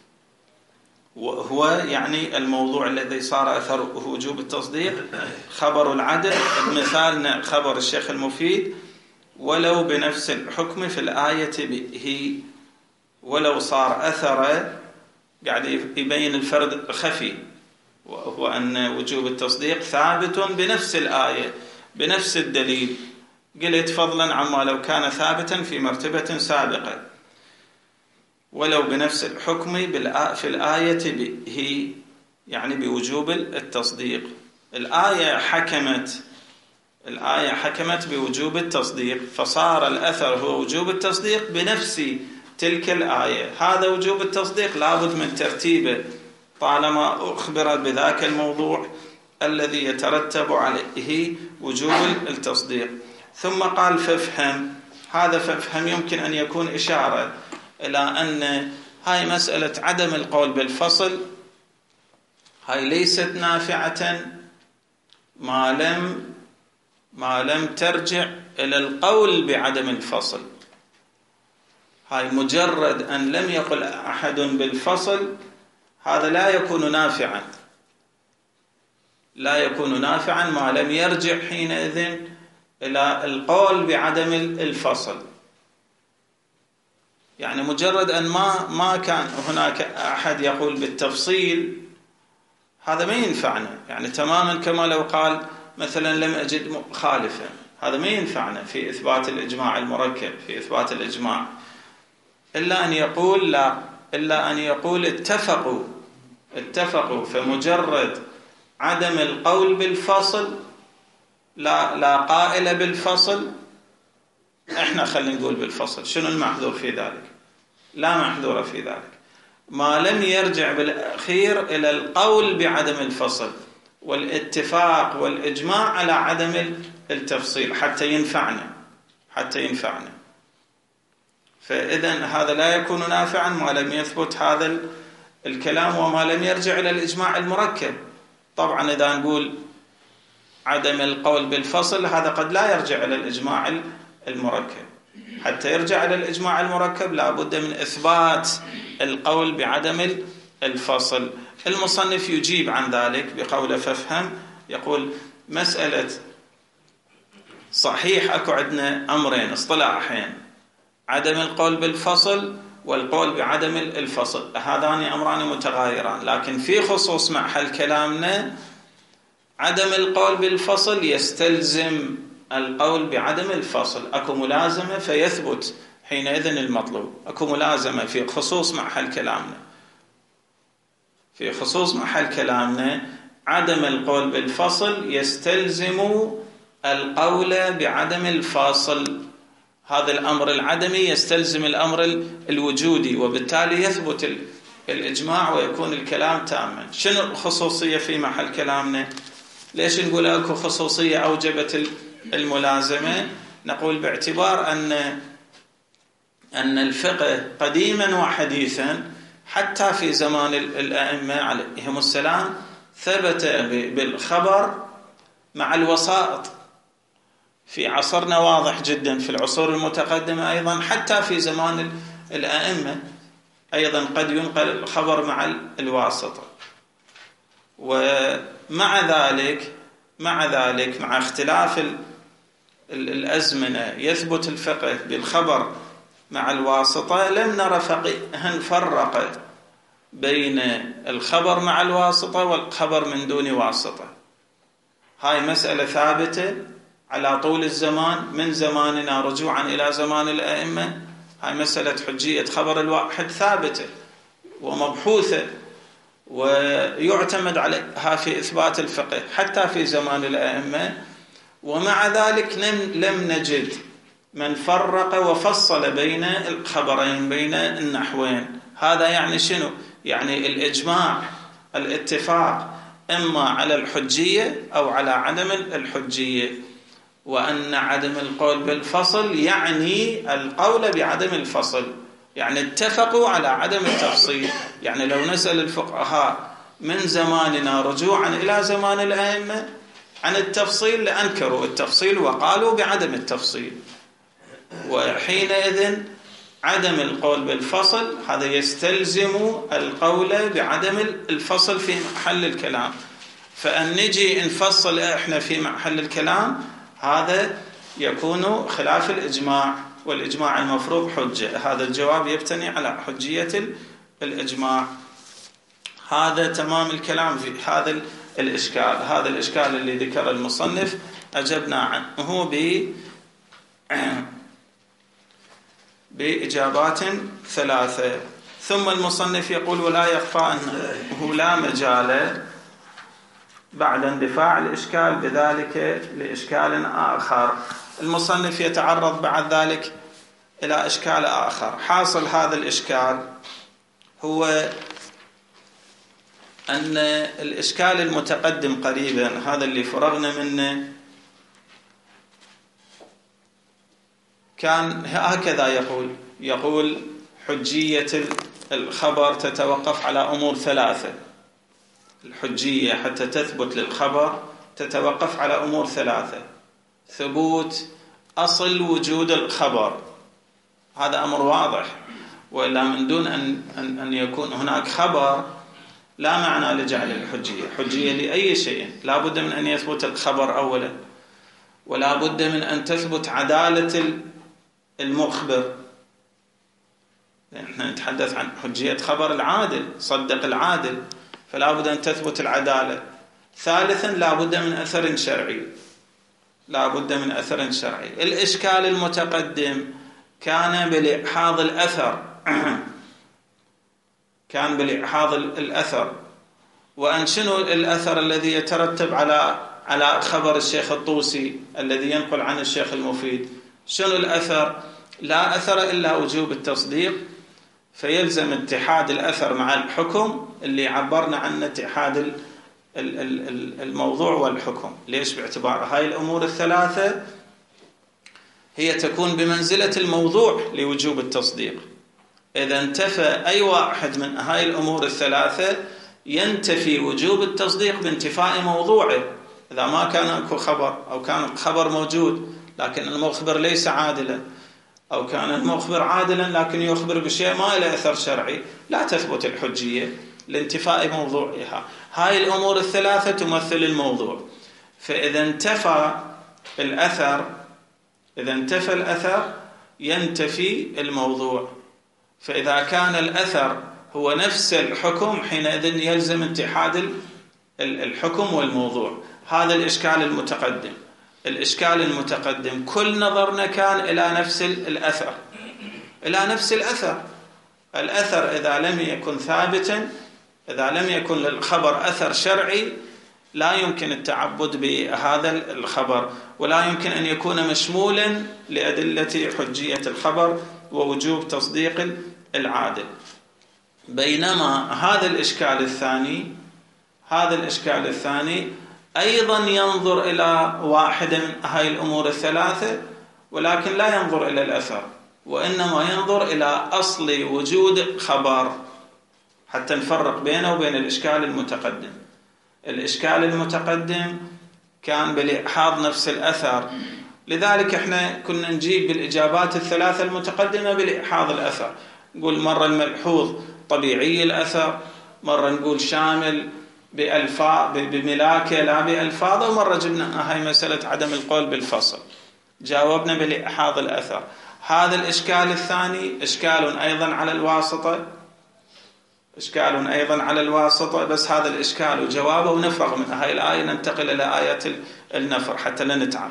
وهو يعني الموضوع الذي صار أثره وجوب التصديق خبر العدل. مثالنا خبر الشيخ المفيد ولو بنفس الحكم في الآية به. ولو صار أثر قاعد يبين الفرد خفي، وهو أن وجوب التصديق ثابت بنفس الآية بنفس الدليل. قلت فضلا عما لو كان ثابتا في مرتبة سابقة. ولو بنفس الحكم في الآية به، يعني بوجوب التصديق. الآية حكمت الآية حكمت بوجوب التصديق، فصار الأثر هو وجوب التصديق بنفس تلك الآية. هذا وجوب التصديق لابد من ترتيبه طالما أخبر بذاك الموضوع الذي يترتب عليه وجوب التصديق. ثم قال فافهم. هذا فافهم يمكن أن يكون إشارة إلى أن هاي مسألة عدم القول بالفصل هاي ليست نافعة ما لم ما لم ترجع إلى القول بعدم الفصل. هاي مجرد أن لم يقل أحد بالفصل هذا لا يكون نافعا لا يكون نافعا ما لم يرجع حينئذ إلى القول بعدم الفصل. يعني مجرد أن ما ما كان هناك أحد يقول بالتفصيل هذا ما ينفعنا. يعني تماما كما لو قال مثلا لم أجد خالفا، هذا ما ينفعنا في إثبات الإجماع المركب، في إثبات الإجماع، إلا أن يقول لا إلا أن يقول اتفقوا اتفقوا فمجرد عدم القول بالفصل لا لا قائل بالفصل، احنا خلينا نقول بالفصل. شنو المحذور في ذلك؟ لا محذور في ذلك ما لم يرجع بالأخير إلى القول بعدم الفصل والاتفاق والإجماع على عدم التفصيل حتى ينفعنا حتى ينفعنا فإذن هذا لا يكون نافعا ما لم يثبت هذا الكلام وما لم يرجع إلى الإجماع المركب. طبعا إذا نقول عدم القول بالفصل هذا قد لا يرجع إلى الإجماع المركب. حتى يرجع إلى الإجماع المركب لا بد من إثبات القول بعدم الفصل. المصنف يجيب عن ذلك بقوله فافهم، يقول مسألة صحيح أكو عندنا أمرين اصطلاحين، عدم القول بالفصل والقول بعدم الفصل، هذان أمران متغايران، لكن في خصوص محل كلامنا عدم القول بالفصل يستلزم القول بعدم الفصل، أكو ملازمة فيثبت حينئذ المطلوب. أكو ملازمة في خصوص محل كلامنا، في خصوص محل كلامنا عدم القول بالفصل يستلزم القول بعدم الفاصل. هذا الأمر العدمي يستلزم الأمر الوجودي، وبالتالي يثبت الإجماع ويكون الكلام تاما. شنو الخصوصية في محل كلامنا؟ ليش نقول أكو خصوصية أوجبت الملازمة؟ نقول باعتبار أن أن الفقه قديما وحديثا حتى في زمان الأئمة عليهم السلام ثبت بالخبر مع الوسائط. في عصرنا واضح جدا، في العصور المتقدمة أيضا، حتى في زمان الأئمة أيضا قد ينقل الخبر مع الواسطة. ومع ذلك مع ذلك مع اختلاف الأزمنة يثبت الفقه بالخبر مع الواسطة. لم نرى فقيها فرق بين الخبر مع الواسطة والخبر من دون واسطة. هاي مسألة ثابتة على طول الزمان، من زماننا رجوعا إلى زمان الأئمة. هاي مسألة حجية خبر الواحد ثابتة ومبحوثة ويعتمد عليها في إثبات الفقه حتى في زمان الأئمة. ومع ذلك لم نجد من فرق وفصل بين الخبرين بين النحوين. هذا يعني شنو؟ يعني الإجماع الاتفاق إما على الحجية أو على عدم الحجية، وأن عدم القول بالفصل يعني القول بعدم الفصل، يعني اتفقوا على عدم التفصيل. يعني لو نسأل الفقهاء من زماننا رجوعا إلى زمان الأئمة عن التفصيل لأنكروا التفصيل وقالوا بعدم التفصيل. وحينئذ عدم القول بالفصل هذا يستلزم القول بعدم الفصل في محل الكلام. فأن نجي نفصل إحنا في محل الكلام هذا يكون خلاف الإجماع، والإجماع المفروض حجة. هذا الجواب يبتني على حجية الإجماع. هذا تمام الكلام في هذا الإشكال. هذا الإشكال اللي ذكر المصنف أجبنا عنه ب بإجابات ثلاثة. ثم المصنف يقول ولا يخفى أنه لا مجال بعد اندفاع الإشكال بذلك لإشكال آخر. المصنف يتعرض بعد ذلك إلى إشكال آخر. حاصل هذا الإشكال هو أن الإشكال المتقدم قريبا، هذا اللي فرغنا منه، كان هكذا يقول يقول حجية الخبر تتوقف على أمور ثلاثة. الحجية حتى تثبت للخبر تتوقف على أمور ثلاثة: ثبوت أصل وجود الخبر، هذا أمر واضح، وإلا من دون أن, أن, أن يكون هناك خبر لا معنى لجعل الحجية. حجية لأي شيء لا بد من أن يثبت الخبر أولا، ولا بد من أن تثبت عدالة المخبر. نحن نتحدث عن حجية خبر العادل، صدق العادل، فلا بد أن تثبت العدالة. ثالثا لا بد من أثر شرعي، لا بد من أثر شرعي. الإشكال المتقدم كان بلحاظ الأثر كان بلحاظ الأثر وأن شنو الأثر الذي يترتب على على خبر الشيخ الطوسي الذي ينقل عن الشيخ المفيد. شنو الأثر؟ لا أثر إلا وجوب التصديق، فيلزم اتحاد الأثر مع الحكم اللي عبرنا عنه اتحاد الموضوع والحكم. ليش؟ باعتبار هاي الأمور الثلاثة هي تكون بمنزلة الموضوع لوجوب التصديق. إذا انتفى أي واحد من هاي الأمور الثلاثة ينتفي وجوب التصديق بانتفاء موضوعه. إذا ما كان أكو خبر أو كان خبر موجود لكن المخبر ليس عادلا، أو كان المخبر عادلا لكن يخبر بشيء ما له أثر شرعي، لا تثبت الحجية لانتفاء موضوعها. هاي الأمور الثلاثة تمثل الموضوع. فإذا انتفى الأثر إذا انتفى الأثر ينتفي الموضوع. فإذا كان الأثر هو نفس الحكم حينئذ يلزم اتحاد الحكم والموضوع. هذا الإشكال المتقدم. الإشكال المتقدم كل نظرنا كان إلى نفس الأثر إلى نفس الأثر الأثر إذا لم يكن ثابتا، إذا لم يكن للخبر أثر شرعي، لا يمكن التعبد بهذا الخبر، ولا يمكن أن يكون مشمولا لأدلة حجية الخبر ووجوب تصديق العادل. بينما هذا الإشكال الثاني هذا الإشكال الثاني أيضا ينظر إلى واحدة من هاي الأمور الثلاثة، ولكن لا ينظر إلى الأثر، وإنما ينظر إلى أصل وجود خبر، حتى نفرق بينه وبين الإشكال المتقدم. الإشكال المتقدم كان بلإحاض نفس الأثر، لذلك احنا كنا نجيب بالإجابات الثلاثة المتقدمة بلإحاض الأثر. نقول مرة الملحوظ طبيعي الأثر، مرة نقول شامل بألفاظ بملاكة لا بألفاظ، ومرة جبنا هاي مسألة عدم القول بالفصل، جاوبنا بلإحاض الأثر. هذا الإشكال الثاني إشكال أيضا على الواسطة إشكال أيضا على الواسطة بس هذا الإشكال وجوابه، ونفرغ من هاي الآية ننتقل إلى آية النفر حتى لا نتعب.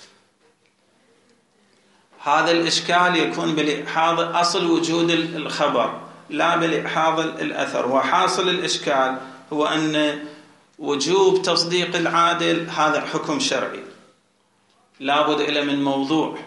هذا الإشكال يكون بلإحاض أصل وجود الخبر لا بلإحاض الأثر. وحاصل الإشكال هو أن وجوب تصديق العادل هذا حكم شرعي لابد إلى من موضوع.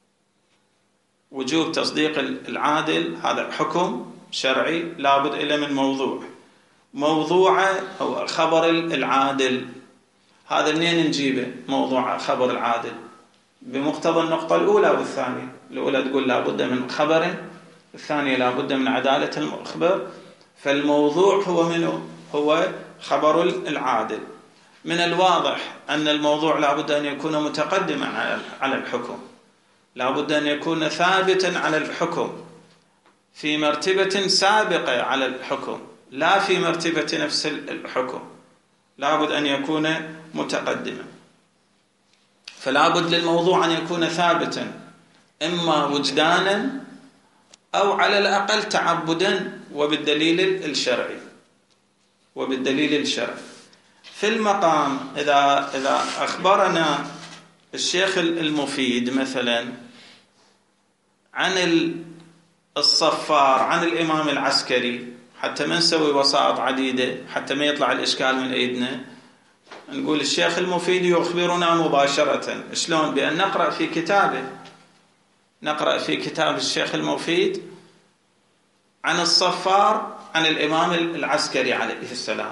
وجوب تصديق العادل هذا حكم شرعي لابد إلى من موضوع. موضوعه هو خبر العادل. هذا منين نجيبه؟ موضوع خبر العادل بمقتضى النقطة الأولى والثانية. الأولى تقول لابد من خبر، الثانية لابد من عدالة المخبر. فالموضوع هو منه هو خبر العادل. من الواضح أن الموضوع لابد أن يكون متقدما على الحكم، لابد أن يكون ثابتا على الحكم في مرتبة سابقة على الحكم، لا في مرتبة نفس الحكم، لابد أن يكون متقدما. فلابد للموضوع أن يكون ثابتا إما وجدانا أو على الأقل تعبدا وبالدليل الشرعي وبالدليل الشرعي. في المقام إذا إذا أخبرنا الشيخ المفيد مثلا عن الصفار عن الإمام العسكري، حتى ما نسوي وسائط عديدة حتى ما يطلع الإشكال من أيدنا، نقول الشيخ المفيد يخبرنا مباشرة. شلون؟ بأن نقرأ في كتابه نقرأ في كتاب الشيخ المفيد عن الصفار عن الإمام العسكري عليه السلام.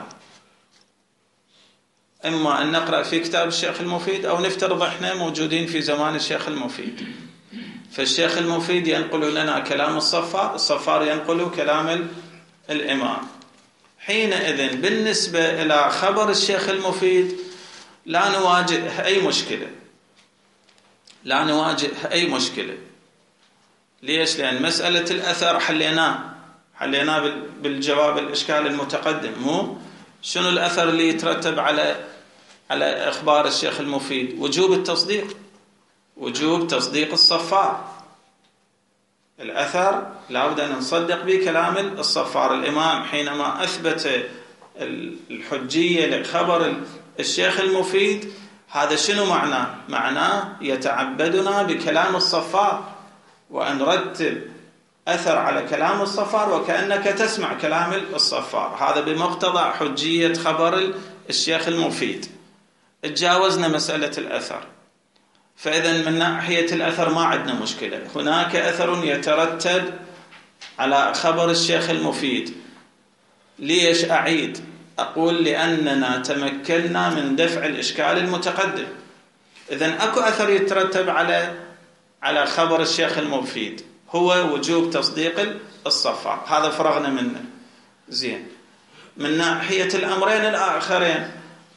إما أن نقرأ في كتاب الشيخ المفيد أو نفترض إحنا موجودين في زمان الشيخ المفيد، فالشيخ المفيد ينقل لنا كلام الصفار، الصفار ينقل كلام الإمام. حينئذ بالنسبة إلى خبر الشيخ المفيد لا نواجه أي مشكلة لا نواجه أي مشكلة. ليش؟ لأن مسألة الأثر حليناه حليناه بالجواب الإشكال المتقدم. مو شنو الأثر اللي يترتب على على إخبار الشيخ المفيد؟ وجوب التصديق، وجوب تصديق الصفار. الأثر لابد أن نصدق به كلام الصفار. الإمام حينما أثبت الحجية لخبر الشيخ المفيد هذا شنو معناه؟ معناه يتعبدنا بكلام الصفار، وأن نرتب أثر على كلام الصفار وكأنك تسمع كلام الصفار. هذا بمقتضى حجية خبر الشيخ المفيد. تجاوزنا مسألة الأثر، فإذا من ناحية الأثر ما عندنا مشكلة. هناك أثر يترتب على خبر الشيخ المفيد. ليش أعيد؟ أقول لأننا تمكنا من دفع الإشكال المتقدم. إذن أكو أثر يترتب على على خبر الشيخ المفيد هو وجوب تصديق الصفار، هذا فرغنا منه. زين، من ناحية الأمرين الآخرين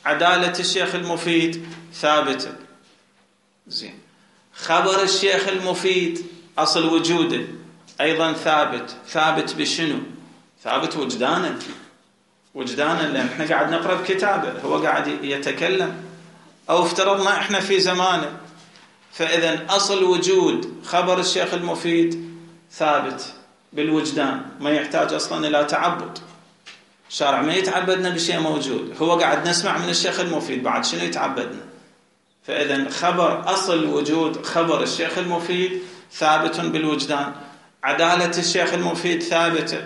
عدالة الشيخ المفيد ثابتة. زين. خبر الشيخ المفيد أصل وجوده أيضا ثابت. ثابت بشنو؟ ثابت وجدانا. وجدانا لأن احنا قاعد نقرأ بكتابه، هو قاعد يتكلم، أو افترضنا احنا في زمانه. فإذا أصل وجود خبر الشيخ المفيد ثابت بالوجدان، ما يحتاج أصلا إلى تعبد. الشارع ما يتعبدنا بشيء موجود، هو قاعد نسمع من الشيخ المفيد، بعد شنو يتعبدنا؟ فإذا خبر أصل وجود خبر الشيخ المفيد ثابت بالوجدان. عدالة الشيخ المفيد ثابتة.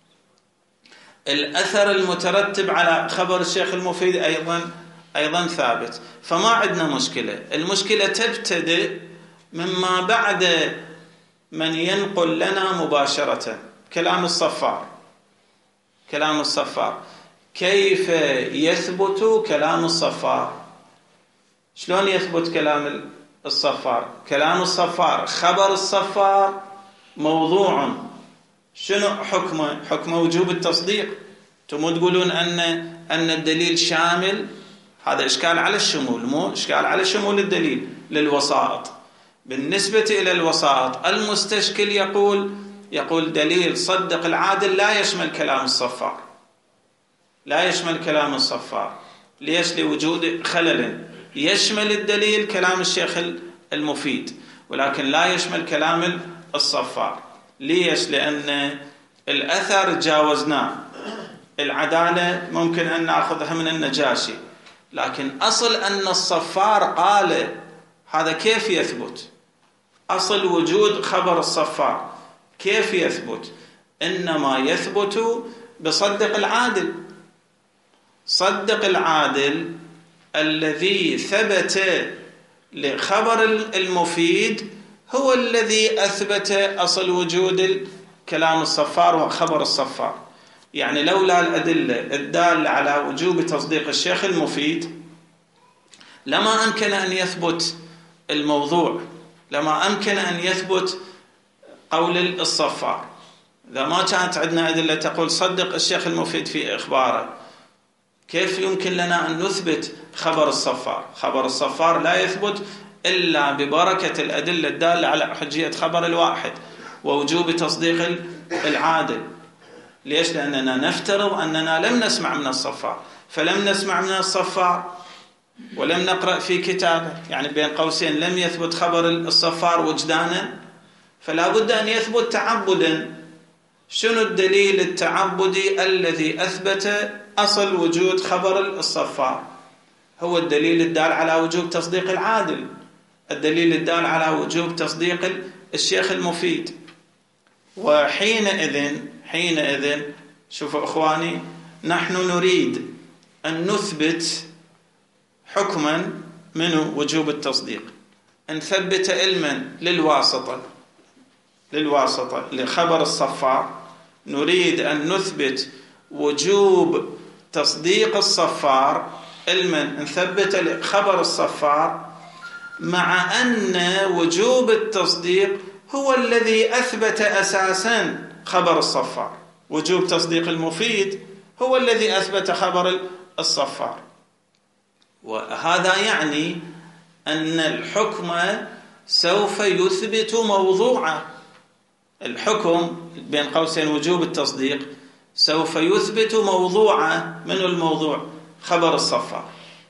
الأثر المترتب على خبر الشيخ المفيد أيضا أيضا ثابت. فما عندنا مشكلة. المشكلة تبتدئ مما بعد من ينقل لنا مباشرة. كلام الصفار. كلام الصفار كيف يثبت كلام الصفار؟ شلون يثبت كلام الصفار؟ كلام الصفار خبر الصفار موضوع. شنو حكمه؟ حكمه وجوب التصديق. انتم تقولون أن أن الدليل شامل، هذا إشكال على الشمول، مو إشكال على شمول الدليل للوسائط. بالنسبة إلى الوسائط المستشكل يقول يقول دليل صدق العادل لا يشمل كلام الصفار، لا يشمل كلام الصفار. ليش؟ لوجود خلل. يشمل الدليل كلام الشيخ المفيد ولكن لا يشمل كلام الصفار. ليش؟ لأن الأثر جاوزناه. العدالة ممكن أن نأخذها من النجاشي، لكن أصل أن الصفار قال هذا كيف يثبت؟ أصل وجود خبر الصفار كيف يثبت؟ إنما يثبت بصدق العادل. صدق العادل الذي ثبت لخبر المفيد هو الذي أثبت أصل وجود كلام الصفار وخبر الصفار. يعني لولا الأدلة الدالة على وجوب تصديق الشيخ المفيد لما أمكن أن يثبت الموضوع، لما أمكن أن يثبت قول الصفار. إذا ما كانت عندنا أدلة تقول صدق الشيخ المفيد في إخباره، كيف يمكن لنا أن نثبت خبر الصفار؟ خبر الصفار لا يثبت إلا ببركة الأدلة الدالة على حجية خبر الواحد ووجوب تصديق العادل. ليش؟ لأننا نفترض أننا لم نسمع من الصفار، فلم نسمع من الصفار ولم نقرأ في كتابه، يعني بين قوسين لم يثبت خبر الصفار وجدانا، فلا بد أن يثبت تعبدا. شنو الدليل التعبدي الذي أثبت أصل وجود خبر الصفار؟ هو الدليل الدال على وجوب تصديق العادل، الدليل الدال على وجوب تصديق الشيخ المفيد. وحينئذ حينئذ شوفوا إخواني، نحن نريد أن نثبت حكما من وجوب التصديق، أن نثبت علما للواسطة للواسطة لخبر الصفار. نريد أن نثبت وجوب تصديق الصفار علما نثبت خبر الصفار، مع أن وجوب التصديق هو الذي أثبت أساسا خبر الصفار. وجوب تصديق المفيد هو الذي أثبت خبر الصفار. وهذا يعني أن الحكم سوف يثبت موضوعه. الحكم بين قوسين وجوب التصديق سوف يثبت موضوعه. من الموضوع؟ خبر الصفار.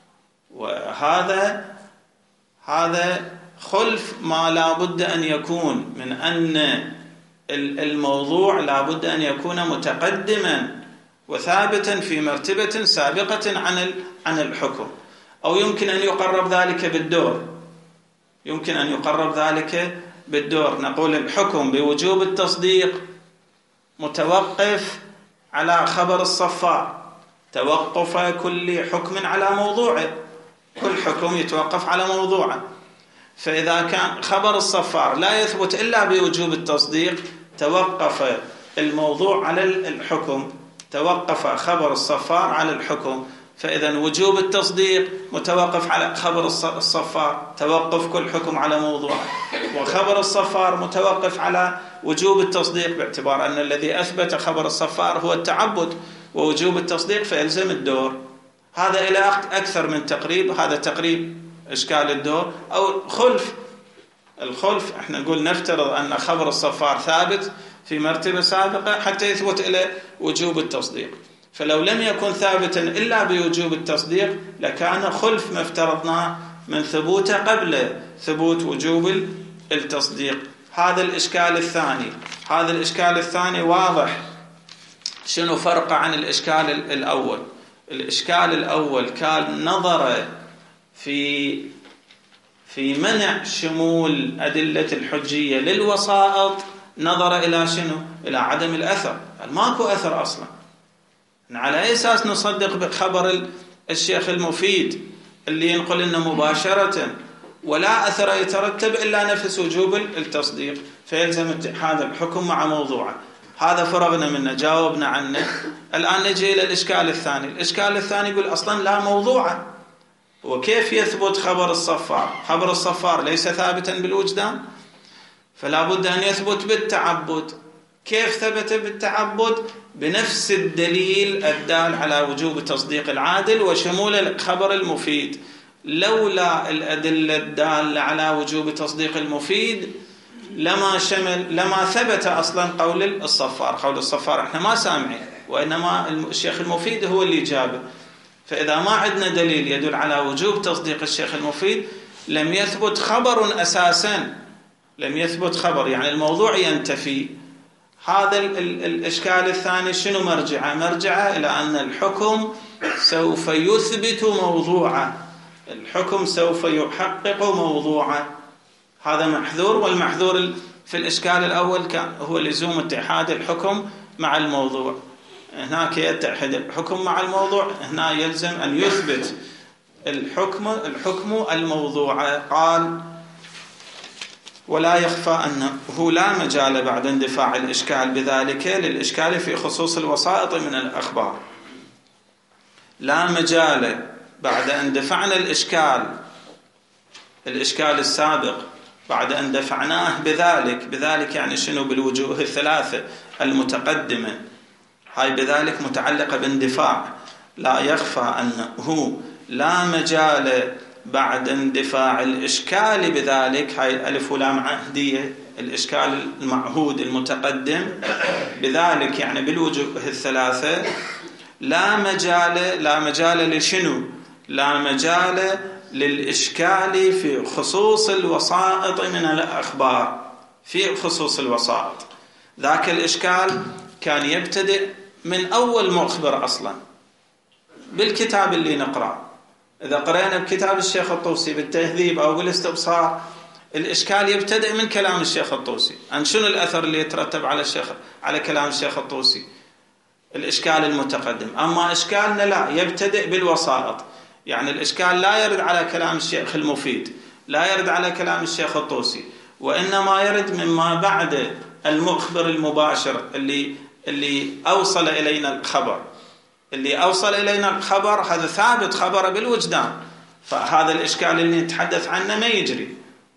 وهذا هذا خلف ما لا بد أن يكون من أن الموضوع لا بد أن يكون متقدما وثابتا في مرتبة سابقة عن عن الحكم، أو يمكن أن يقرب ذلك بالدور. يمكن أن يقرب ذلك بالدور. نقول الحكم بوجوب التصديق متوقف على خبر الصفار، توقف كل حكم على موضوعه، كل حكم يتوقف على موضوعه. فإذا كان خبر الصفار لا يثبت إلا بوجوب التصديق، توقف الموضوع على الحكم، توقف خبر الصفار على الحكم. فإذا وجوب التصديق متوقف على خبر الصفار، توقف كل حكم على موضوعه. وخبر الصفار متوقف على وجوب التصديق، باعتبار أن الذي أثبت خبر الصفار هو التعبد ووجوب التصديق، فيلزم الدور. هذا إلى أكثر من تقريب، هذا تقريب إشكال الدور أو خلف. الخلف احنا نقول نفترض أن خبر الصفار ثابت في مرتبة سابقة حتى يثبت إلى وجوب التصديق، فلو لم يكن ثابتا إلا بوجوب التصديق لكان خلف ما افترضناه من ثبوته قبل ثبوت وجوب التصديق. هذا الإشكال الثاني. هذا الإشكال الثاني واضح شنو فرقه عن الإشكال الأول. الإشكال الأول كان نظر في في منع شمول أدلة الحجية للوسائط، نظر إلى شنو؟ إلى عدم الأثر، ماكو أثر أصلا. على أي أساس نصدق بخبر الشيخ المفيد اللي ينقل لنا مباشرة ولا أثر يترتب إلا نفس وجوب التصديق، فيلزم اتحاد الحكم مع موضوعه. هذا فرغنا منه، جاوبنا عنه. الآن نجي إلى الإشكال الثاني. الإشكال الثاني يقول أصلا لا موضوعه، وكيف يثبت خبر الصفار؟ خبر الصفار ليس ثابتا بالوجدان، فلا بد أن يثبت بالتعبد. كيف ثبت بالتعبد؟ بنفس الدليل الدال على وجوب تصديق العادل وشمول الخبر المفيد. لولا الأدلة الدالة على وجوب تصديق المفيد لما شمل لما ثبت أصلا قول الصفار. قول الصفار احنا ما سامعين، وإنما الشيخ المفيد هو اللي جابه. فإذا ما عندنا دليل يدل على وجوب تصديق الشيخ المفيد لم يثبت خبر أساسا، لم يثبت خبر، يعني الموضوع ينتفي. هذا ال ال الإشكال الثاني شنو مرجعه؟ مرجعه إلى أن الحكم سوف يثبت موضوعه، الحكم سوف يحقق موضوعه. هذا محذور، والمحذور في الإشكال الأول كان هو لزوم اتحاد الحكم مع الموضوع. هناك يتحد الحكم مع الموضوع، هنا يلزم أن يثبت الحكم الحكم الموضوع. قال ولا يخفى أنه لا مجال بعد اندفاع الإشكال بذلك للإشكال في خصوص الوسائط من الأخبار. لا مجال بعد أن دفعنا الإشكال الإشكال السابق، بعد أن دفعناه بذلك، بذلك يعني شنو؟ بالوجوه الثلاثة المتقدمة. هاي بذلك متعلقة باندفاع. لا يخفى أنه لا مجال بعد اندفاع الإشكال بذلك، هاي ألف ولام عهدية، الإشكال المعهود المتقدم بذلك يعني بالوجوه الثلاثة. لا مجال لا مجال لشنو؟ لا مجال للإشكال في خصوص الوسائط من الأخبار. في خصوص الوسائط ذاك الإشكال كان يبتدئ من أول مخبر أصلا بالكتاب اللي نقرأ. إذا قرأنا بكتاب الشيخ الطوسي بالتهذيب أو بالاستبصار، الإشكال يبتدئ من كلام الشيخ الطوسي عن شنو الأثر اللي يترتب على الشيخ على كلام الشيخ الطوسي، الإشكال المتقدم. أما إشكالنا لا، يبتدئ بالوسائط، يعني الإشكال لا يرد على كلام الشيخ المفيد، لا يرد على كلام الشيخ الطوسي، وإنما يرد مما بعد المخبر المباشر اللي اللي أوصل إلينا الخبر. اللي أوصل إلينا الخبر هذا ثابت خبر بالوجدان، فهذا الإشكال اللي نتحدث عنه ما يجري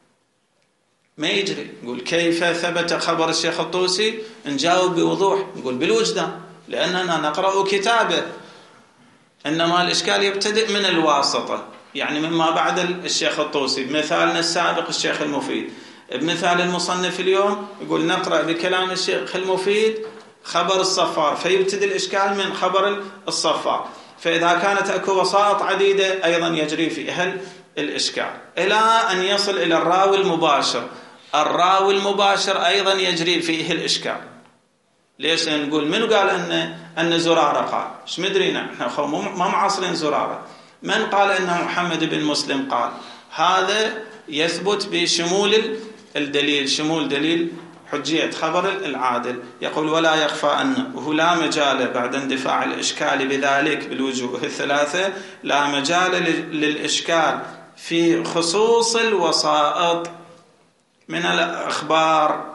ما يجري نقول كيف ثبت خبر الشيخ الطوسي؟ نجاوب بوضوح نقول بالوجدان، لأننا نقرأ كتابه. إنما الإشكال يبتدئ من الواسطة، يعني مما بعد الشيخ الطوسي. بمثالنا السابق الشيخ المفيد، بمثال المصنف اليوم يقول نقرأ بكلام الشيخ المفيد خبر الصفار، فيبتدئ الإشكال من خبر الصفار. فإذا كانت أكو وسائط عديدة أيضا يجري فيها الإشكال إلى أن يصل إلى الراوي المباشر. الراوي المباشر أيضا يجري فيه الإشكال. ليش نقول منو قال أن أن زرارة قال؟ إيش مدرينا إحنا ما معاصرين زرارة. من قال أن محمد بن مسلم قال؟ هذا يثبت بشمول الدليل، شمول دليل حجية خبر العادل. يقول ولا يخفى أنه لا مجال بعد اندفاع الإشكال بذلك بالوجوه الثلاثة، لا مجال للإشكال في خصوص الوسائط من الأخبار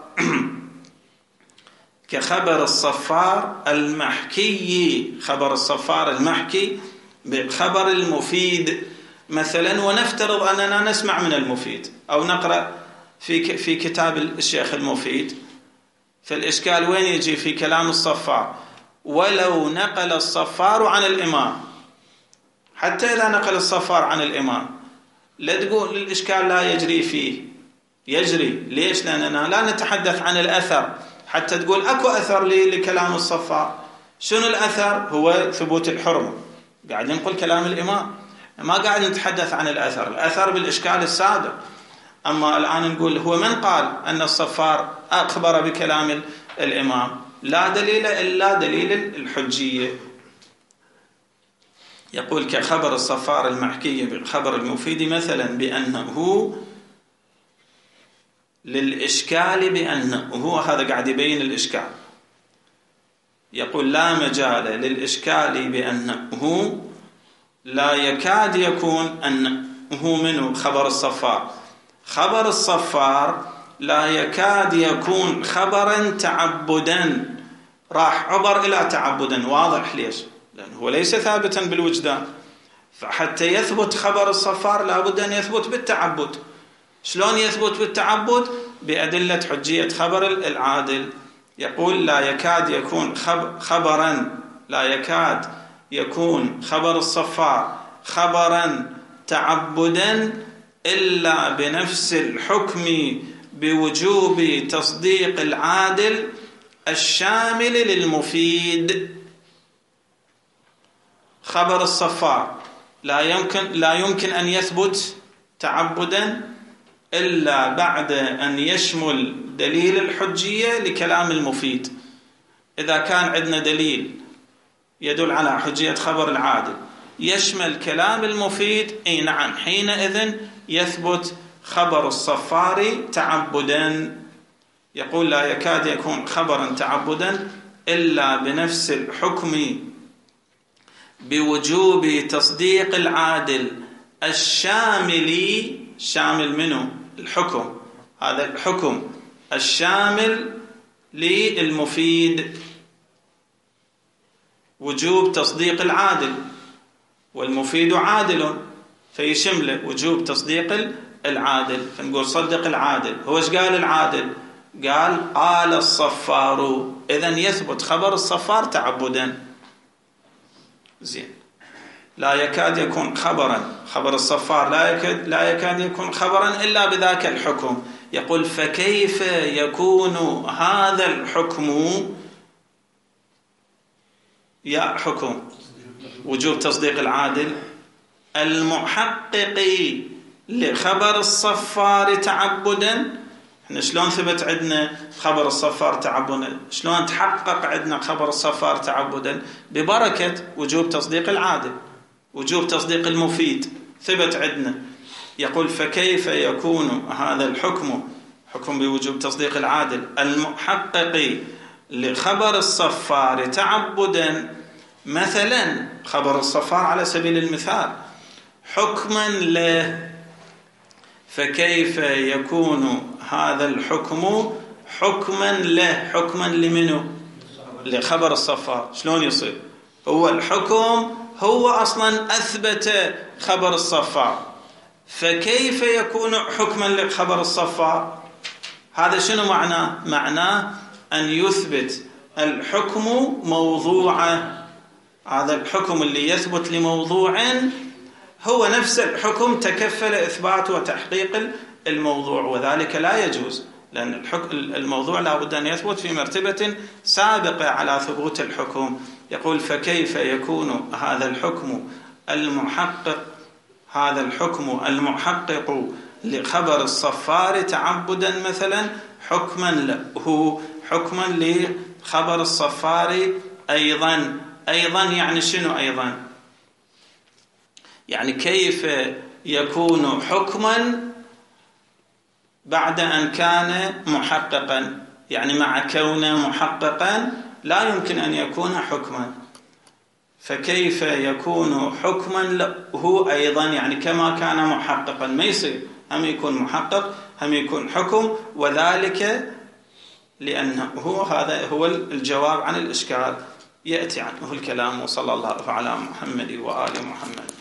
كخبر الصفار المحكي، خبر الصفار المحكي بخبر المفيد مثلا. ونفترض أننا نسمع من المفيد أو نقرأ في في كتاب الشيخ المفيد، فالإشكال وين يجي؟ في كلام الصفار. ولو نقل الصفار عن الإمام، حتى إذا نقل الصفار عن الإمام لا تقول الإشكال لا يجري فيه، يجري. ليش؟ لأننا لا نتحدث عن الأثر حتى تقول أكو أثر لكلام الصفار. شنو الأثر؟ هو ثبوت الحرمة، قاعد ننقل كلام الإمام، ما قاعد نتحدث عن الأثر. الأثر بالإشكال السابق. أما الآن نقول هو من قال أن الصفار أخبر بكلام الإمام؟ لا دليل إلا دليل الحجية. يقول كخبر الصفار المحكي بالخبر المفيد مثلا بأنه للإشكال، بأنه هذا قاعد يبين الإشكال. يقول لا مجال للإشكال بأنه لا يكاد يكون أنه منه خبر الصفار. خبر الصفار لا يكاد يكون خبرا تعبدا، راح عبر إلى تعبدا. واضح ليش؟ لأنه هو ليس ثابتا بالوجدان، فحتى يثبت خبر الصفار لابد أن يثبت بالتعبد. شلون يثبت بالتعبد؟ بأدلة حجية خبر العادل. يقول لا يكاد يكون خبرا، لا يكاد يكون خبر الصفار خبرا تعبدا إلا بنفس الحكم بوجوب تصديق العادل الشامل للمفيد. خبر الصفار لا يمكن لا يمكن أن يثبت تعبدا إلا بعد أن يشمل دليل الحجية لكلام المفيد. إذا كان عندنا دليل يدل على حجية خبر العادل يشمل كلام المفيد، أي نعم، حينئذ يثبت خبر الصفار تعبدا. يقول لا يكاد يكون خبرا تعبدا إلا بنفس الحكم بوجوب تصديق العادل الشامل. شامل منه الحكم، هذا الحكم الشامل للمفيد. وجوب تصديق العادل، والمفيد عادل فيشمل وجوب تصديق العادل. فنقول صدق العادل. هو ايش قال العادل؟ قال قال الصفار، إذن يثبت خبر الصفار تعبدا. زين. لا يكاد يكون خبرا، خبر الصفار لا يكاد لا يكاد يكون خبرا إلا بذاك الحكم. يقول فكيف يكون هذا الحكم؟ يا حكم وجوب تصديق العادل المحقق لخبر الصفار تعبدا. احنا شلون ثبت عندنا خبر الصفار تعبدا؟ شلون تحقق عندنا خبر الصفار تعبدا؟ ببركة وجوب تصديق العادل، وجوب تصديق المفيد ثبت عندنا. يقول فكيف يكون هذا الحكم، حكم بوجوب تصديق العادل المحقق لخبر الصفار تعبدا، مثلا خبر الصفار على سبيل المثال حكما له. فكيف يكون هذا الحكم حكما له؟ حكما لمنه؟ لخبر الصفار. شلون يصير؟ هو الحكم هو أصلا أثبت خبر الصفار، فكيف يكون حكما لخبر الصفار؟ هذا شنو معناه؟ معناه أن يثبت الحكم موضوعه. هذا الحكم اللي يثبت لموضوع هو نفس الحكم تكفل إثبات وتحقيق الموضوع، وذلك لا يجوز، لأن الموضوع لا بد أن يثبت في مرتبة سابقة على ثبوت الحكم. يقول فكيف يكون هذا الحكم المحقق هذا الحكم المحقق لخبر الصفار تعبدا مثلا حكما له، حكما لخبر الصفار أيضا. أيضا يعني شنو أيضا؟ يعني كيف يكون حكما بعد أن كان محققا؟ يعني مع كونه محققا لا يمكن أن يكون حكما، فكيف يكون حكما له أيضا؟ يعني كما كان محققا ما يصير، هم يكون محقق هم يكون حكم، وذلك لأنه هذا هو الجواب عن الإشكال يأتي عنه الكلام. وصلى الله على محمد وآل محمد.